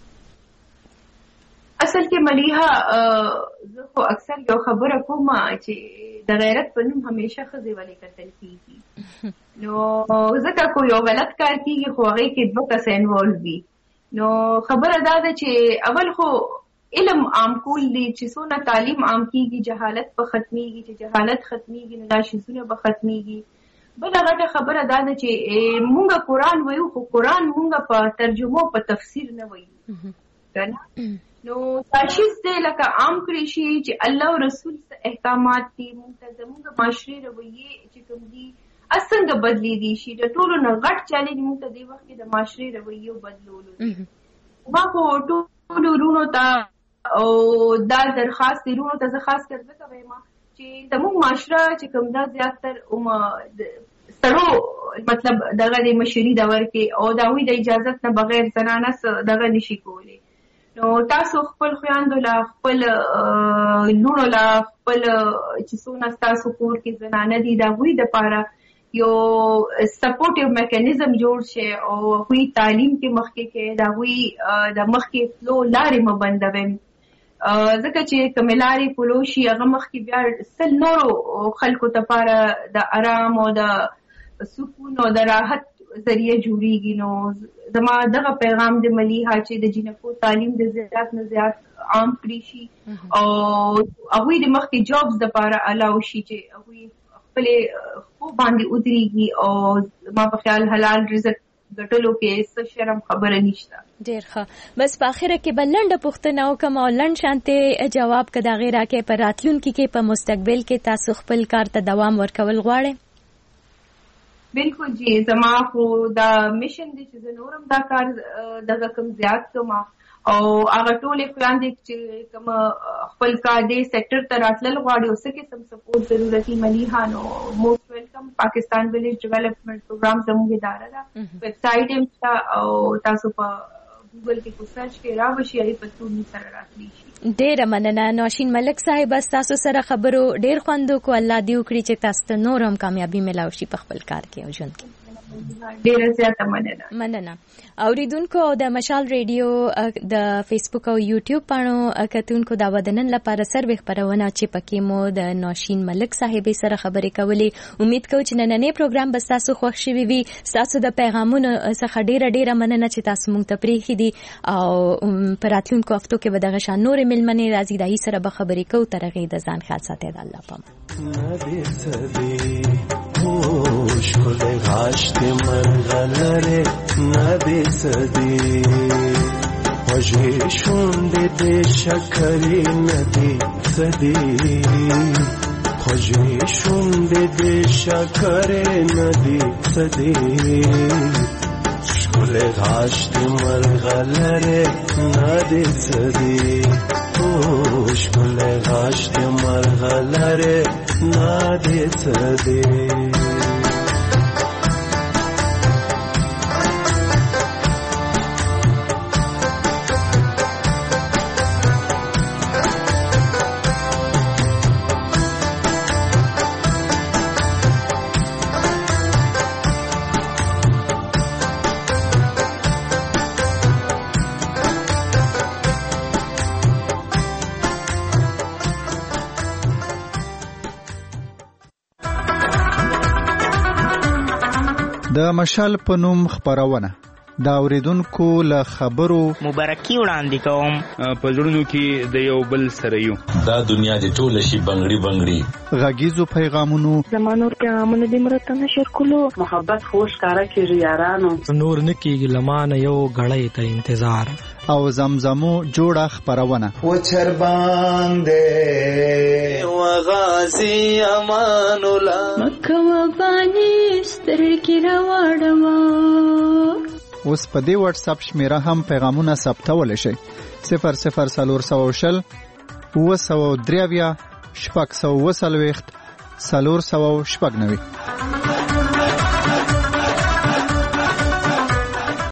اصل کې ملیحه زه خو اکثر یو خبره کوم چې د غیرت په نوم همیشه ښځې ولې کتل کیږي نو ځکه کو یو غلط کار کیږي خو هغې کې دوه کسه انوالو وي نو خبره دا ده چې اول خو علم عام کول دي چې څونه تعلیم عام کیږي جهالت به ختمیږي چې جهالت ختمیږي نو دا شیزونه به ختمیږي. بله غټه خبره دا ده چې مونږ قرآن وایو خو قرآن مونږ په ترجمو په تفسیر نه وایو کنه نو تاسیس دې لکه عام کړی شي چې الله او رسول څخه احکامات دي منتظمه معاشري رویه چې کوم دي اسنګ بدلی دي شي د ټولو نه غټ چالي موږ ته دی وخت د معاشري رویه بدلولو ما خو ټول ورونو ته او دا درخواست ورونو ته خاص کر ځکه وایم چې زموږ معاشره چې کوم دا زیاتره اوم سړو مطلب دغه د مشري دور کې او دا وی د اجازه نه بغیر زنانه دغه نشي کولی نو تاسو خپل خویندو لا خپل لونو لا خپل چې څونه تاسو کور کې زنانه دي دا وی د پاره یو سپورټیو میکانیزم جوړ شي او وی تعلیم کې مخکې کې دا وی د مخکې فلو لارې مبندوي ځکه چې کملاري پلوشي هغه مخکې بیا سل نورو خلکو ته پاره د آرام او د سکون او د راحت ذریعہ جوړیږي نو زما دغه پیغام د ملیحه چې د جنکو تعلیم د زیات نه زیات عام کړی شي او هغوی د مخکې جابز د پاره الاو شي چې هغوی خپل خو باندې ودرېږي او ما په خیال حلال رزق ګټلو کې څه شرم خبره نشته. ډیر ښه بس په اخره کې بلنډ پوښتنه وکم او لنډ شانته جواب کدا غیره کې پر راتلونکي کې په مستقبل کې تاسو خپل کار ته دوام ورکول غواړئ؟ بالکل جی زما خو دا میشن دی چې زه نورم دا کار دغه کم زیات کوم او هغه ټولې خویندې چې کوم خپل کار دی سیکټر ته راتلل غواړي او څه قسم سپورټ ضرورتي ملیحه نو موسٹ ویلکم پاکستان ویلیج ډیولپمنٹ پروګرام زموږ اداره ده ویب سایټ هم شته او تاسو په ګوګل کې کو سرچ کې راوشي ای په ټول سره راتلی شي. ډیر مننه نوشین ملک صاحب تاسو سره خبرو ډیر خوندو کو الله دې وکړي چې تاسو نور هم کامیابی ملاوي شي په خپل کار کې او ژوند کې. ډیر زیاته مننه. مننه اوریدونکو د مشال ریډیو د فیسبوک او یوټیوب باندې کتونکو دا ودنن لپاره سروي خبرونه چې پکې مو د نوشین ملک صاحب سره خبرې کولې امید کوم چې نننې پروګرام به تاسو خوښ شي وي تاسو د پیغامونو څخه ډیره ډیره مننه چې تاسو مونږ ته پریخي دي او پر راتلونکو هفتو کې به دغه شان نور ملمنې راځي دای سره به خبرې کوو ترغه د ځان خیال ساتي د الله پام خوش کل غاشت مرغلره نبی سدی خوشی شونده ده شکری ندی سدی خوشی شونده ده شکری ندی سدی کل غاشت مرغلره نبی سدی خوش کل غاشت مرغلره نبی سدی د مشال په نوم خبرونه دا اوریدونکو له خبرو مبارکي وړاندې کوم په زړونو کې د یو بل سره یو دا دنیا د ټول شي بنگړي بنگړي غږیزو پیغامونو زمانور پیغامونه د مرته نشر کولو محبت خوش کارا کیږي یارانو نور نکیږي لمانه یو غړې ته انتظار او زمزمو جوړه خبرونه و چر باندې و غازی امان الله مکه و بانی سترګې راوړم. اوس په دې واتس اپ شمیره هم پیغامونه ثبتول شي صفر صفر سلور سو شل و سو دریویا شپږ سو وسلويخت سلور سو شپږ نوي.